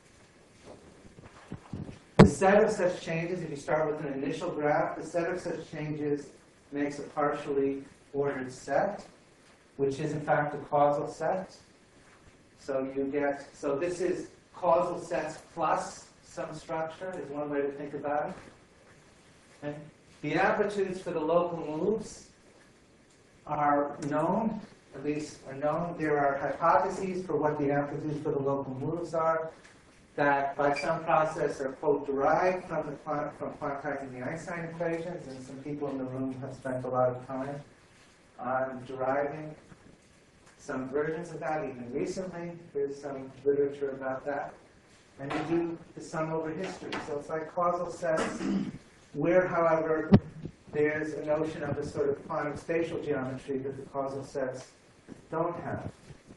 Speaker 2: The set of such changes, if you start with an initial graph, the set of such changes makes a partially ordered set, which is in fact a causal set. So you get, so this is causal sets plus some structure is one way to think about it. Okay. The amplitudes for the local moves are known, at least are known. There are hypotheses for what the amplitudes for the local moves are that by some process are, quote, derived from quantizing the Einstein equations, and some people in the room have spent a lot of time on deriving some versions of that, even recently. There's some literature about that. And you do the sum over history. So it's like causal sets, where, however, there's a notion of a sort of quantum spatial geometry that the causal sets don't have.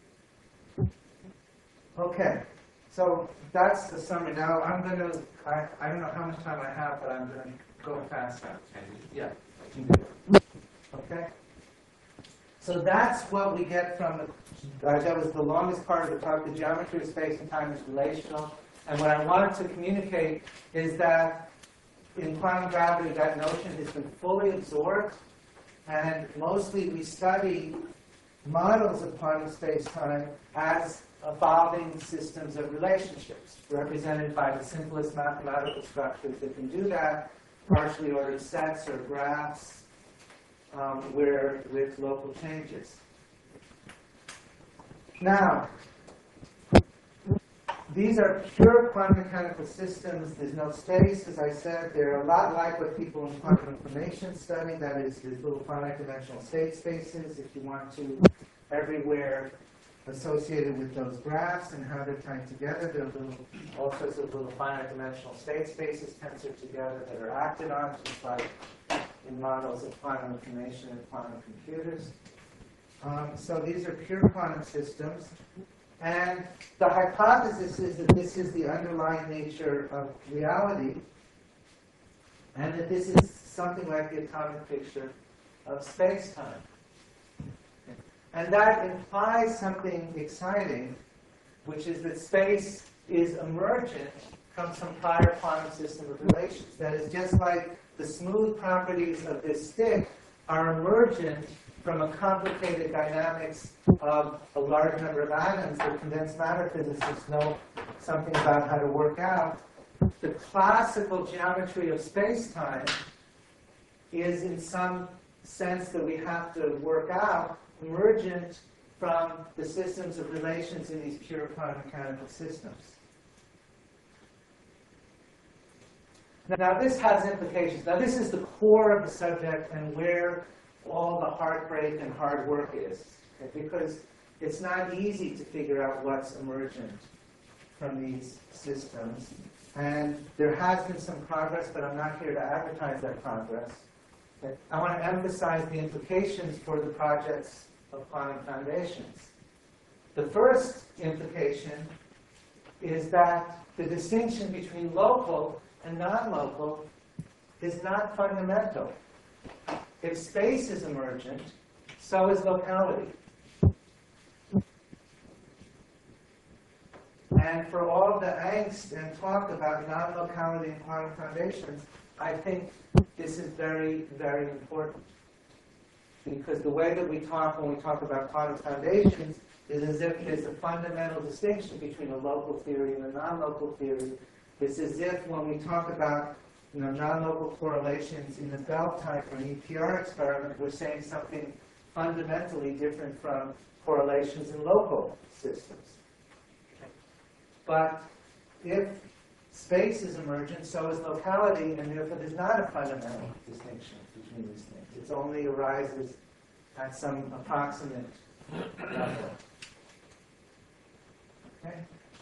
Speaker 2: Okay, so that's the summary. Now I'm going to, I don't know how much time I have, but I'm going to go fast now. Yeah, I can do it. Okay? So that's what we get from the, that was the longest part of the talk. The geometry of space and time is relational. And what I wanted to communicate is that in quantum gravity, that notion has been fully absorbed. And mostly we study models of quantum space-time as evolving systems of relationships, represented by the simplest mathematical structures that can do that, partially ordered sets or graphs, where with local changes. Now, these are pure quantum mechanical systems. There's no space, as I said. They're a lot like what people in quantum information study. That is, there's little finite dimensional state spaces, if you want to, everywhere associated with those graphs and how they're tied together. There are all sorts of little finite dimensional state spaces tensored together that are acted on, just like in models of quantum information and quantum computers. So these are pure quantum systems. And the hypothesis is that this is the underlying nature of reality, and that this is something like the atomic picture of space-time. And that implies something exciting, which is that space is emergent from some prior quantum system of relations. That is, just like the smooth properties of this stick are emergent from a complicated dynamics of a large number of atoms that condensed matter physicists know something about how to work out, the classical geometry of space-time is, in some sense that we have to work out, emergent from the systems of relations in these pure quantum mechanical systems. Now this has implications. Now this is the core of the subject and where all the heartbreak and hard work is. Okay? Because it's not easy to figure out what's emergent from these systems. And there has been some progress, but I'm not here to advertise that progress. Okay? I want to emphasize the implications for the projects of quantum foundations. The first implication is that the distinction between local and non-local is not fundamental. If space is emergent, so is locality. And for all the angst and talk about non-locality and quantum foundations, I think this is very, very important. Because the way that we talk when we talk about quantum foundations is as if there's a fundamental distinction between a local theory and a non-local theory. It's as if when we talk about non-local correlations in the Bell type or an EPR experiment, we're saying something fundamentally different from correlations in local systems. But if space is emergent, so is locality, and therefore there's not a fundamental distinction between these things. It only arises at some approximate level. Okay?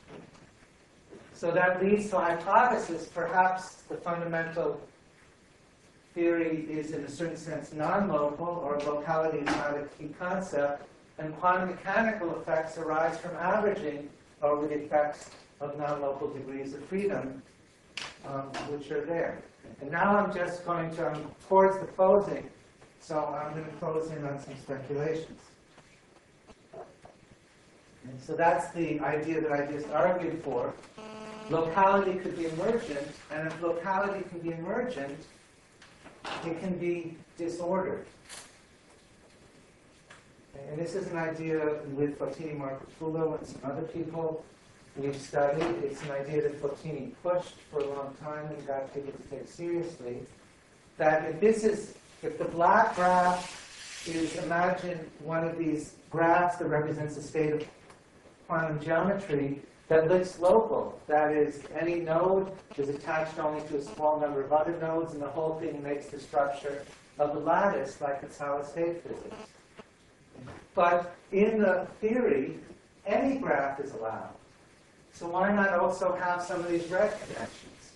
Speaker 2: So that leads to a hypothesis. Perhaps the fundamental theory is, in a certain sense, non-local, or locality is not a key concept, and quantum mechanical effects arise from averaging over the effects of non-local degrees of freedom, which are there. And now I'm just going to, towards the closing, so I'm going to close in on some speculations. And so that's the idea that I just argued for. Locality could be emergent, and if locality can be emergent, it can be disordered. And this is an idea with Fotini Marcofulo and some other people we've studied. It's an idea that Fotini pushed for a long time and got people to take seriously. That if the black graph is, imagine one of these graphs that represents a state of quantum geometry that looks local. That is, any node is attached only to a small number of other nodes, and the whole thing makes the structure of the lattice like in solid-state physics. But in the theory, any graph is allowed. So why not also have some of these red connections?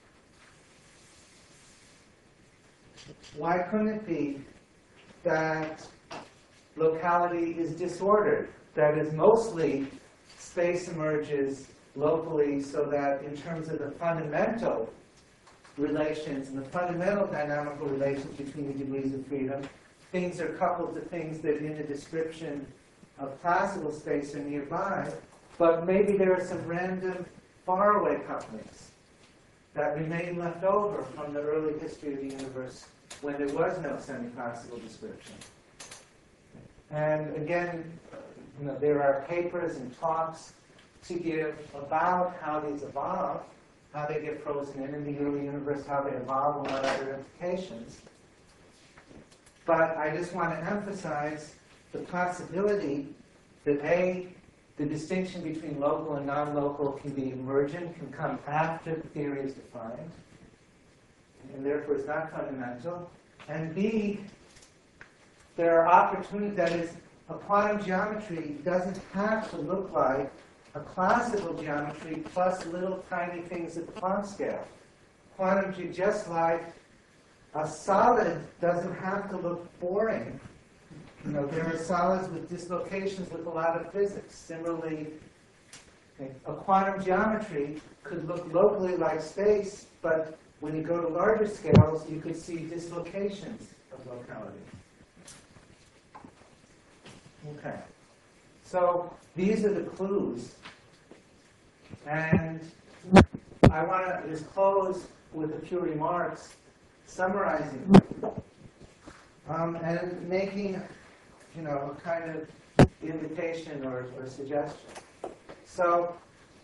Speaker 2: Why couldn't it be that locality is disordered? That is, mostly space emerges locally, so that in terms of the fundamental relations and the fundamental dynamical relations between the degrees of freedom, things are coupled to things that in the description of classical space are nearby, but maybe there are some random faraway couplings that remain left over from the early history of the universe when there was no semi-classical description. And again, there are papers and talks to give about how these evolve, how they get frozen in the early universe, how they evolve, and what other implications. But I just want to emphasize the possibility that the distinction between local and non-local can be emergent, can come after the theory is defined, and therefore is not fundamental. And B, there are opportunities, that is, a quantum geometry doesn't have to look like a classical geometry plus little tiny things at the Planck scale. Quantum, just like a solid doesn't have to look boring. There are solids with dislocations with a lot of physics. Similarly, a quantum geometry could look locally like space, but when you go to larger scales, you could see dislocations of locality. Okay. So these are the clues. And I want to just close with a few remarks summarizing and making, a kind of invitation or suggestion. So,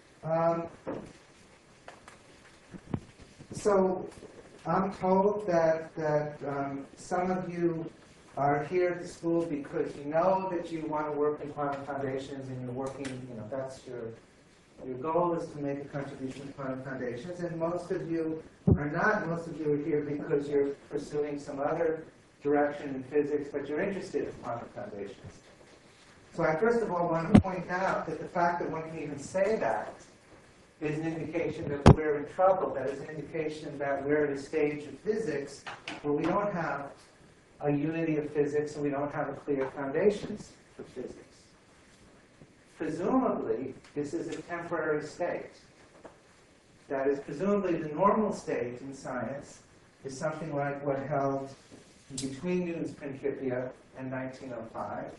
Speaker 2: I'm told that some of you are here at the school because you know that you want to work in quantum foundations and you're working, that's your Your goal is to make a contribution to quantum foundations, and most of you are not. Most of you are here because you're pursuing some other direction in physics, but you're interested in quantum foundations. So I first of all want to point out that the fact that one can even say that is an indication that we're in trouble. That is an indication that we're at a stage of physics where we don't have a unity of physics and we don't have a clear foundations for physics. Presumably, this is a temporary state. That is, presumably the normal state in science is something like what held between Newton's Principia and 1905,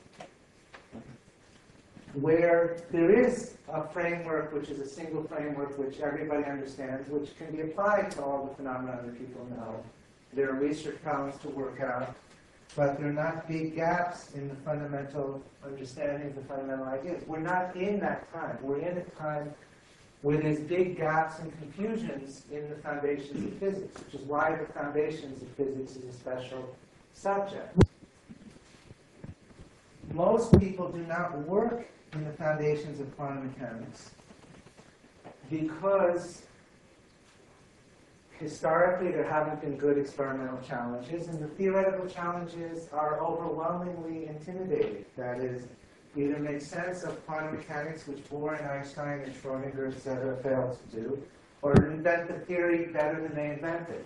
Speaker 2: where there is a framework which is a single framework which everybody understands, which can be applied to all the phenomena that people know. There are research problems to work out, but there are not big gaps in the fundamental understanding of the fundamental ideas. We're not in that time. We're in a time where there's big gaps and confusions in the foundations of physics, which is why the foundations of physics is a special subject. Most people do not work in the foundations of quantum mechanics because historically there haven't been good experimental challenges, and the theoretical challenges are overwhelmingly intimidating. That is, either make sense of quantum mechanics, which Bohr and Einstein and Schrödinger, etc., failed to do, or invent the theory better than they invented.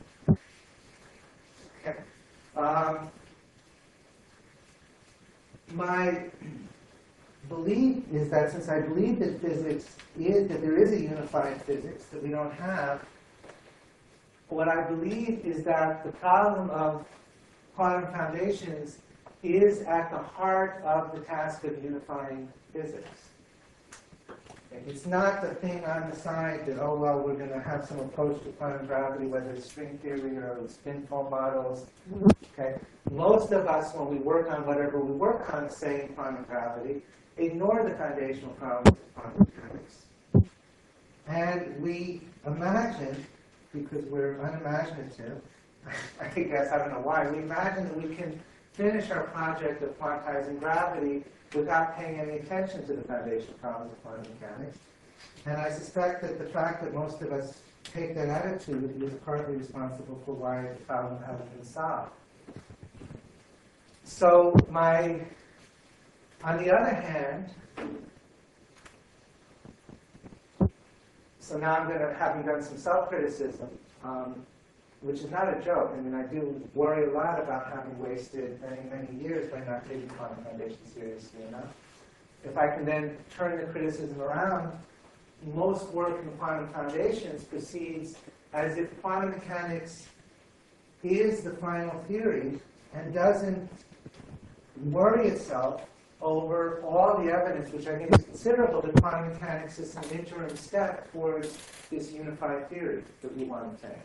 Speaker 2: Okay. My belief is that since I believe that physics is, that there is a unified physics that we don't have, what I believe is that the problem of quantum foundations is at the heart of the task of unifying physics. It's not the thing on the side that, oh, well, we're going to have some approach to quantum gravity, whether it's string theory or spin foam models. Okay? Most of us, when we work on whatever we work on, say in quantum gravity, ignore the foundational problems of quantum mechanics. And we imagine, because we're unimaginative, I guess, I don't know why, we imagine that we can finish our project of quantizing gravity without paying any attention to the foundational problems of quantum mechanics. And I suspect that the fact that most of us take that attitude is partly responsible for why the problem hasn't been solved. So on the other hand, so now I'm going to, having done some self-criticism, which is not a joke. I mean, I do worry a lot about having wasted many, many years by not taking quantum foundations seriously enough. If I can then turn the criticism around, most work in quantum foundations proceeds as if quantum mechanics is the final theory and doesn't worry itself over all the evidence, which I think is considerable, that quantum mechanics is an interim step towards this unified theory that we want to take.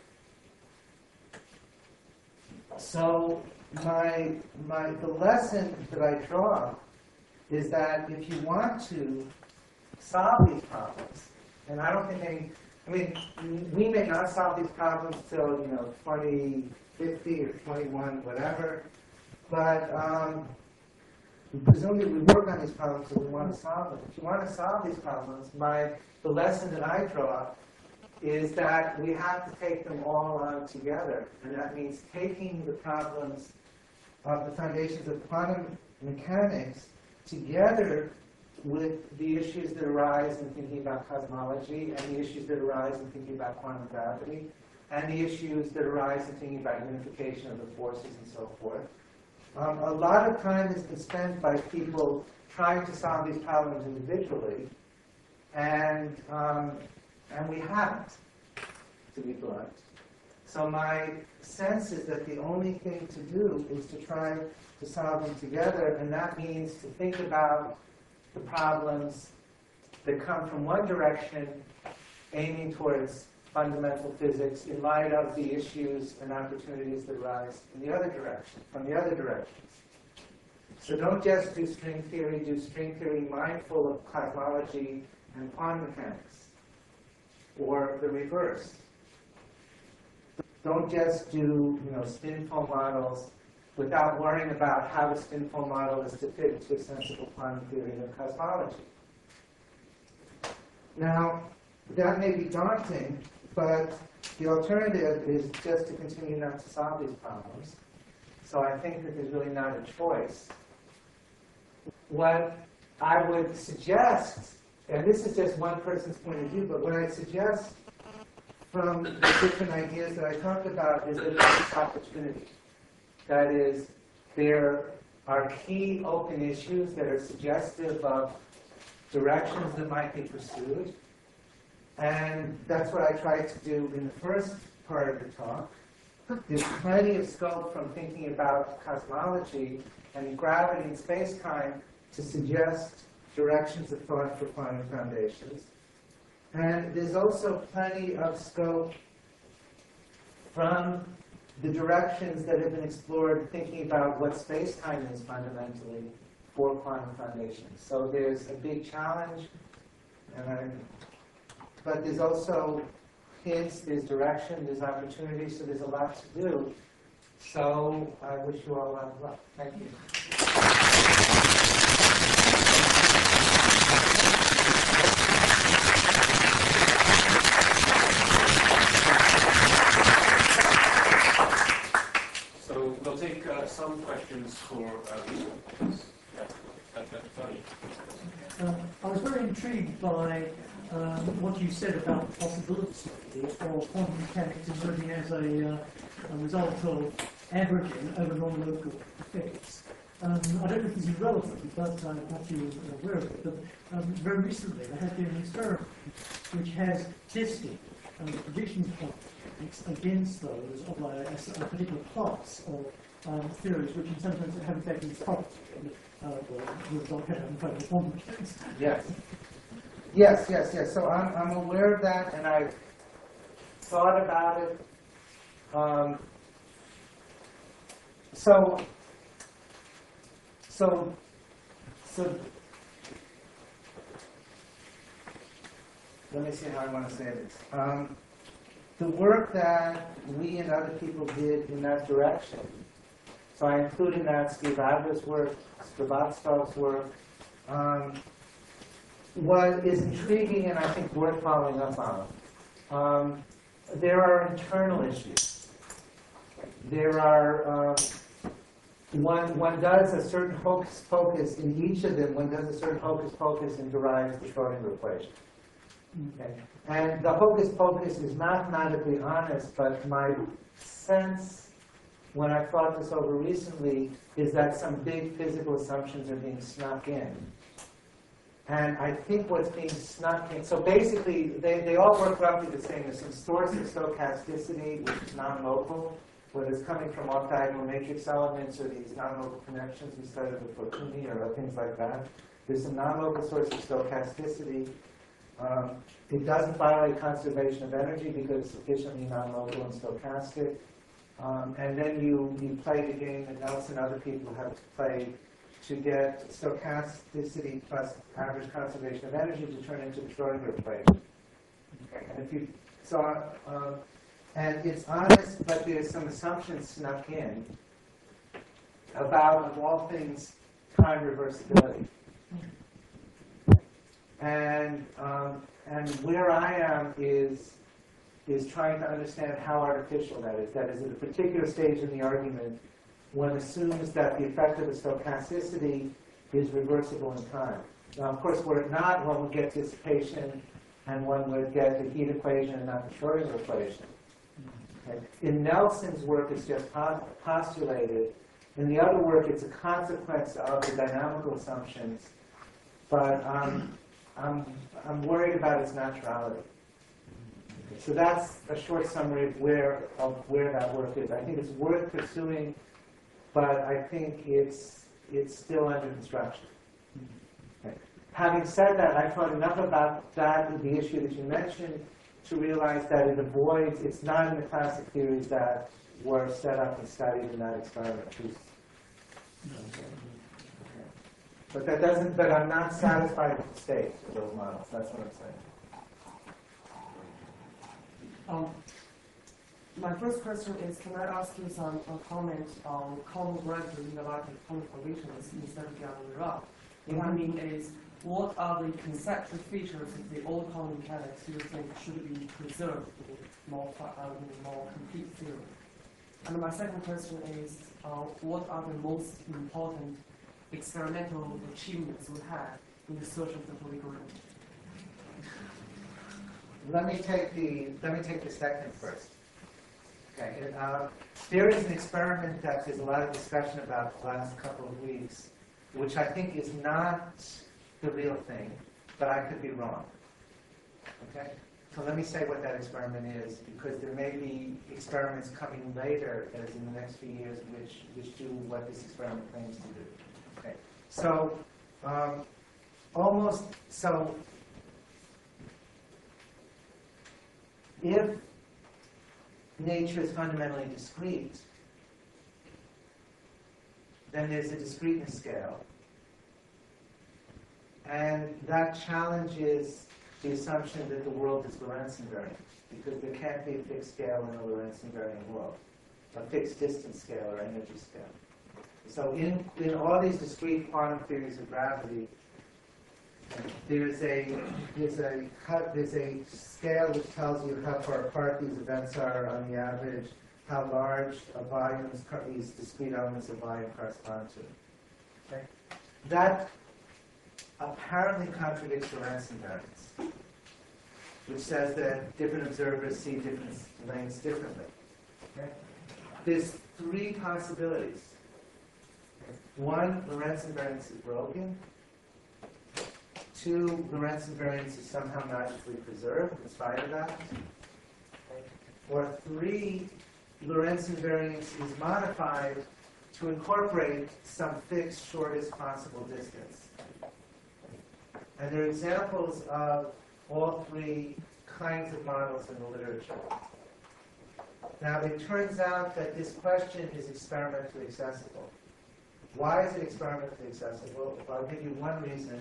Speaker 2: So the lesson that I draw is that if you want to solve these problems, and I don't think we may not solve these problems till 2050 or 21, whatever, but presumably we work on these problems because we want to solve them. If you want to solve these problems, the lesson that I draw is that we have to take them all on together. And that means taking the problems of the foundations of quantum mechanics together with the issues that arise in thinking about cosmology, and the issues that arise in thinking about quantum gravity, and the issues that arise in thinking about unification of the forces and so forth. A lot of time has been spent by people trying to solve these problems individually, and we haven't, to be blunt. So my sense is that the only thing to do is to try to solve them together, and that means to think about the problems that come from one direction, aiming towards fundamental physics in light of the issues and opportunities that arise in the other direction, from the other directions. So don't just do string theory mindful of cosmology and quantum mechanics, or the reverse. Don't just do spin foam models without worrying about how the spin foam model is to fit into a sensible quantum theory of cosmology. Now, that may be daunting, but the alternative is just to continue not to solve these problems. So I think that there's really not a choice. What I would suggest, and this is just one person's point of view, but what I suggest from the different ideas that I talked about is that there's opportunity. That is, there are key open issues that are suggestive of directions that might be pursued. And that's what I tried to do in the first part of the talk. There's plenty of scope from thinking about cosmology and gravity and space-time to suggest directions of thought for quantum foundations. And there's also plenty of scope from the directions that have been explored thinking about what space-time is fundamentally for quantum foundations. So there's a big challenge, but there's also hints, there's direction, there's opportunity, so there's a lot to do. So I wish you all a lot of luck. Thank you.
Speaker 1: So we'll take some questions for
Speaker 3: I was very intrigued by what you said about the possibility of quantum mechanics emerging as a result of averaging over non-local effects. I don't know if this is relevant, but I'm not sure you're aware of it. But very recently there has been an experiment which has tested the predictions of quantum mechanics against those of a particular class of theories which in some sense have in fact been stopped.
Speaker 2: Yes. Yes. So I'm aware of that, and I've thought about it. So let me see how I want to say this. The work that we and other people did in that direction. So I include in that Steve Adler's work, Stravatskov's work, is intriguing and I think worth following up on. There are internal issues. There are, one does a certain hocus pocus in each of them, one does a certain hocus pocus and derives the Schrodinger equation. Okay. And the hocus pocus is mathematically honest, but my sense when I thought this over recently is that some big physical assumptions are being snuck in. And I think what's being snuck in, so basically they all work roughly the same. There's some source of stochasticity, which is non-local, whether it's coming from off-diagonal matrix elements or these non-local connections we studied with Fortuny or things like that. There's some non-local source of stochasticity. It doesn't violate conservation of energy because it's sufficiently non-local and stochastic. And then you play the game that Nelson and other people have played to get stochasticity plus average conservation of energy to turn into the Schrodinger equation. And it's honest, but there's some assumptions snuck in about, of all things, time reversibility. And where I am is trying to understand how artificial that is. That is, at a particular stage in the argument, one assumes that the effect of the stochasticity is reversible in time. Now, of course, were it not, one would get dissipation, and one would get the heat equation and not the Schrodinger equation. Okay. In Nelson's work, it's just postulated. In the other work, it's a consequence of the dynamical assumptions. But I'm worried about its naturality. So that's a short summary of where that work is. I think it's worth pursuing, but I think it's still under construction. Okay. Having said that, I thought enough about that, the issue that you mentioned, to realize that it avoids, it's not in the classic theories that were set up and studied in that experiment. But that doesn't, but I'm not satisfied with the state of those models. That's what I'm saying.
Speaker 7: My first question is, can I ask you some comment on common gravity in the larger quantum formations instead of the other way around? What I mean is, what are the conceptual features of the old quantum mechanics you think should be preserved in more complete theory? And my second question is, what are the most important experimental achievements we have in the search of the Holy Grail?
Speaker 2: Let me take the second first. Okay. There is an experiment that there's a lot of discussion about the last couple of weeks, which I think is not the real thing, but I could be wrong. Okay? So let me say what that experiment is, because there may be experiments coming later, as in the next few years, which do what this experiment claims to do. Okay. So, if nature is fundamentally discrete, then there's a discreteness scale. And that challenges the assumption that the world is Lorentz invariant, because there can't be a fixed scale in a Lorentz invariant world, a fixed distance scale or energy scale. So in all these discrete quantum theories of gravity, there's a scale which tells you how far apart these events are on the average, how large a volume these discrete elements of volume correspond to. Okay? That apparently contradicts Lorentz invariance, which says that different observers see different lengths differently. Okay? There's three possibilities. One, Lorentz invariance is broken. Two, Lorentz invariance is somehow magically preserved in spite of that. Or three, Lorentz invariance is modified to incorporate some fixed shortest possible distance. And there are examples of all three kinds of models in the literature. Now, it turns out that this question is experimentally accessible. Why is it experimentally accessible? Well, I'll give you one reason.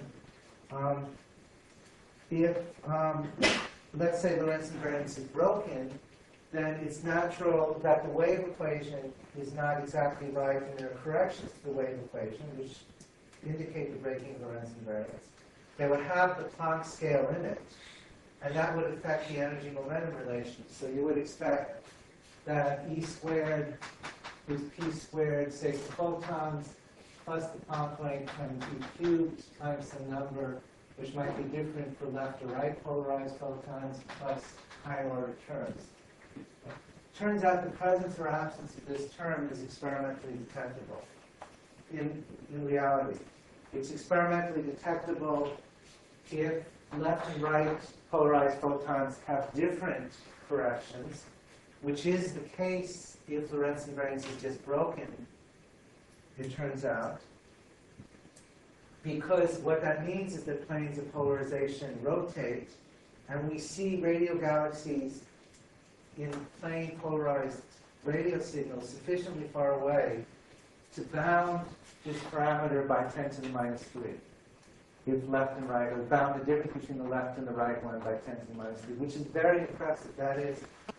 Speaker 2: If, let's say, Lorentz invariance is broken, then it's natural that the wave equation is not exactly right, and there are corrections to the wave equation, which indicate the breaking of Lorentz invariance. They would have the Planck scale in it, and that would affect the energy-momentum relation. So you would expect that E squared is P squared, say, for photons, plus the Planck length times E cubed times some number, which might be different for left or right polarized photons, plus higher order terms. Turns out the presence or absence of this term is experimentally detectable in reality. It's experimentally detectable if left and right polarized photons have different corrections, which is the case if Lorentz invariance is just broken, it turns out. Because what that means is that planes of polarization rotate, and we see radio galaxies in plane polarized radio signals sufficiently far away to bound this parameter by 10 to the minus 3. If left and right, or bound the difference between the left and the right one by 10 to the minus 3, which is very impressive. That is,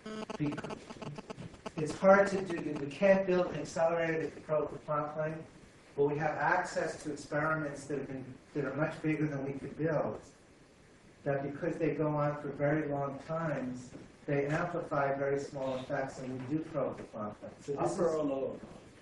Speaker 2: it's hard to do. We can't build an accelerator that can probe the Planck length, but we have access to experiments that are much bigger than we could build, that because they go on for very long times, they amplify very small effects, and we do probe the Planck length. So this
Speaker 10: upper or lower?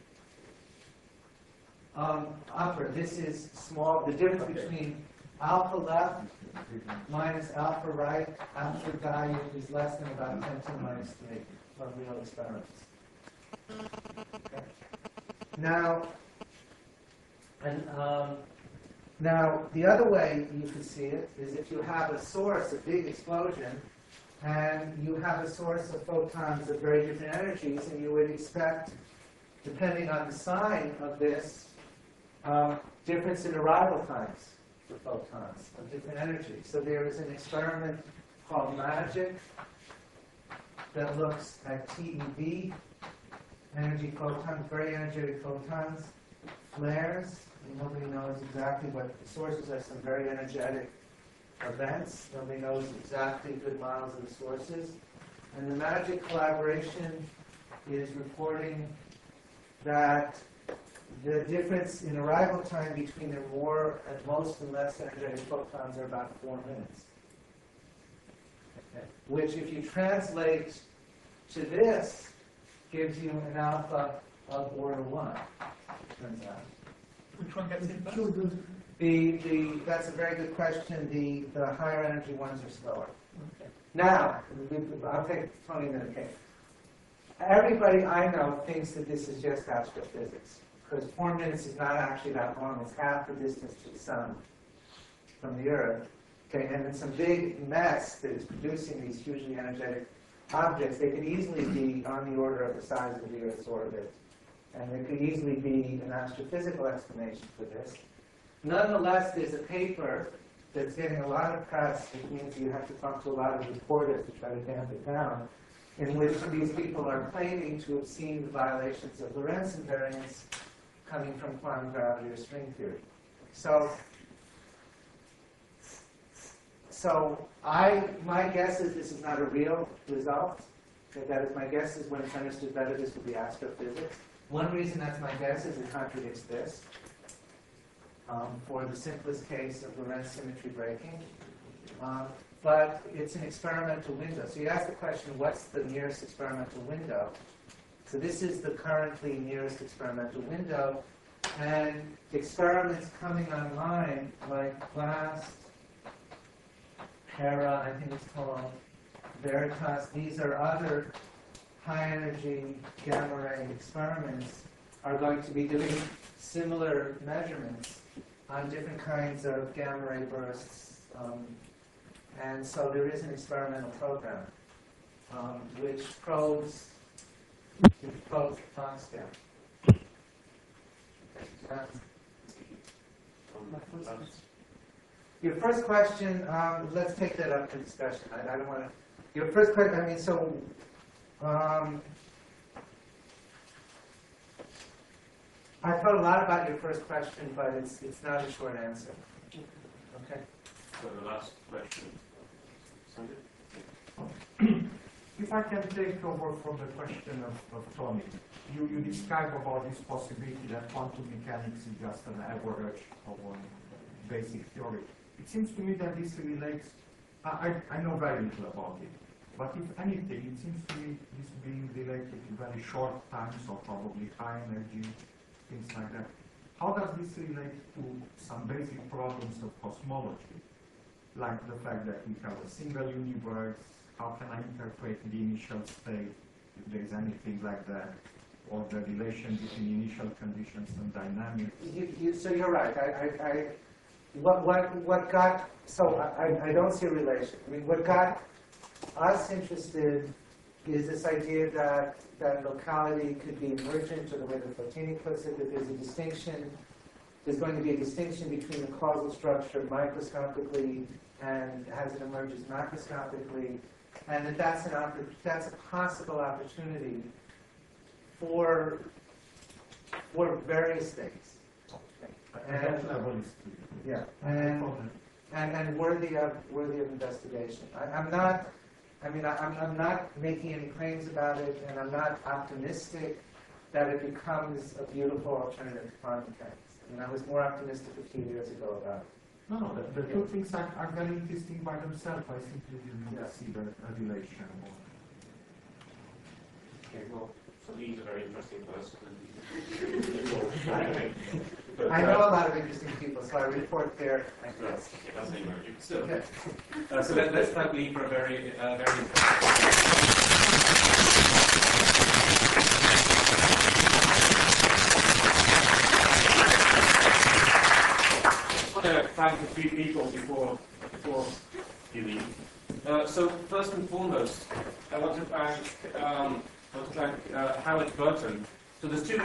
Speaker 2: Upper. This is small. The difference between alpha left minus alpha right, absolute value is less than about 10 to the minus 3 of real experiments. Okay. Now, now the other way you could see it is if you have a source, a big explosion, and you have a source of photons of very different energies, and you would expect, depending on the sign of this, difference in arrival times for photons of different energies. So there is an experiment called MAGIC that looks at TeV, energy photons, very energetic photons, flares, and nobody knows exactly what the sources are, some very energetic events. Nobody knows exactly good models of the sources. And the MAGIC collaboration is reporting that the difference in arrival time between their more and most and less energetic photons are about 4 minutes. Okay. Which, if you translate to this, gives you an alpha of order 1, turns out.
Speaker 4: Which one gets in first?
Speaker 2: That's a very good question. The higher energy ones are slower. Okay. Now, I'll take 20 minutes. Okay. Everybody I know thinks that this is just astrophysics, because 4 minutes is not actually that long. It's half the distance to the sun from the Earth. Okay, and it's some big mess that is producing these hugely energetic objects. They could easily be on the order of the size of the Earth's orbit, and there could easily be an astrophysical explanation for this. Nonetheless, there's a paper that's getting a lot of press, which means you have to talk to a lot of reporters to try to damp it down, in which these people are claiming to have seen the violations of Lorentz invariance coming from quantum gravity or string theory. So my guess is this is not a real result. That is, my guess is when it's understood better, this will be astrophysics. One reason that's my guess is it contradicts this. For the simplest case of Lorentz symmetry breaking. But it's an experimental window. So you ask the question, what's the nearest experimental window? So this is the currently nearest experimental window. And experiments coming online, like Blast, Hera, I think it's called, Veritas, these are other high-energy gamma ray experiments, are going to be doing similar measurements on different kinds of gamma ray bursts. And so there is an experimental program which probes the timescale. Your first question, let's take that up for discussion. I don't want to. Your first question, I mean, so. I thought a lot about your first question, but it's not a short answer. Okay.
Speaker 10: So the last question.
Speaker 8: If I can take over from the question of Tony, you describe about this possibility that quantum mechanics is just an average of basic theory. It seems to me that this relates, I know very little about it, but if anything, it seems to me this being related to very short times or probably high energy, things like that. How does this relate to some basic problems of cosmology? Like the fact that we have a single universe, how can I interpret the initial state, if there's anything like that, or the relation between initial conditions and dynamics?
Speaker 2: So you're right. I don't see a relation. I mean, what got us interested is this idea that locality could be emergent, or the way that Fotini puts it, that there's going to be a distinction between the causal structure microscopically and as it emerges macroscopically, and that's a possible opportunity for various things. And worthy of investigation. I'm not making any claims about it, and I'm not optimistic that it becomes a beautiful alternative to quantum mechanics. I mean, I was more optimistic a few years ago about it.
Speaker 8: No, the two things are very interesting by themselves. I simply didn't see the relation.
Speaker 1: Okay, well, for me, he's a very interesting person.
Speaker 2: I know a lot of interesting people, so I report their ideas.
Speaker 1: That's emerging. So let's thank Lee for a very I want to thank a few people before you leave. So first and foremost, I want to thank Howard Burton. So there's two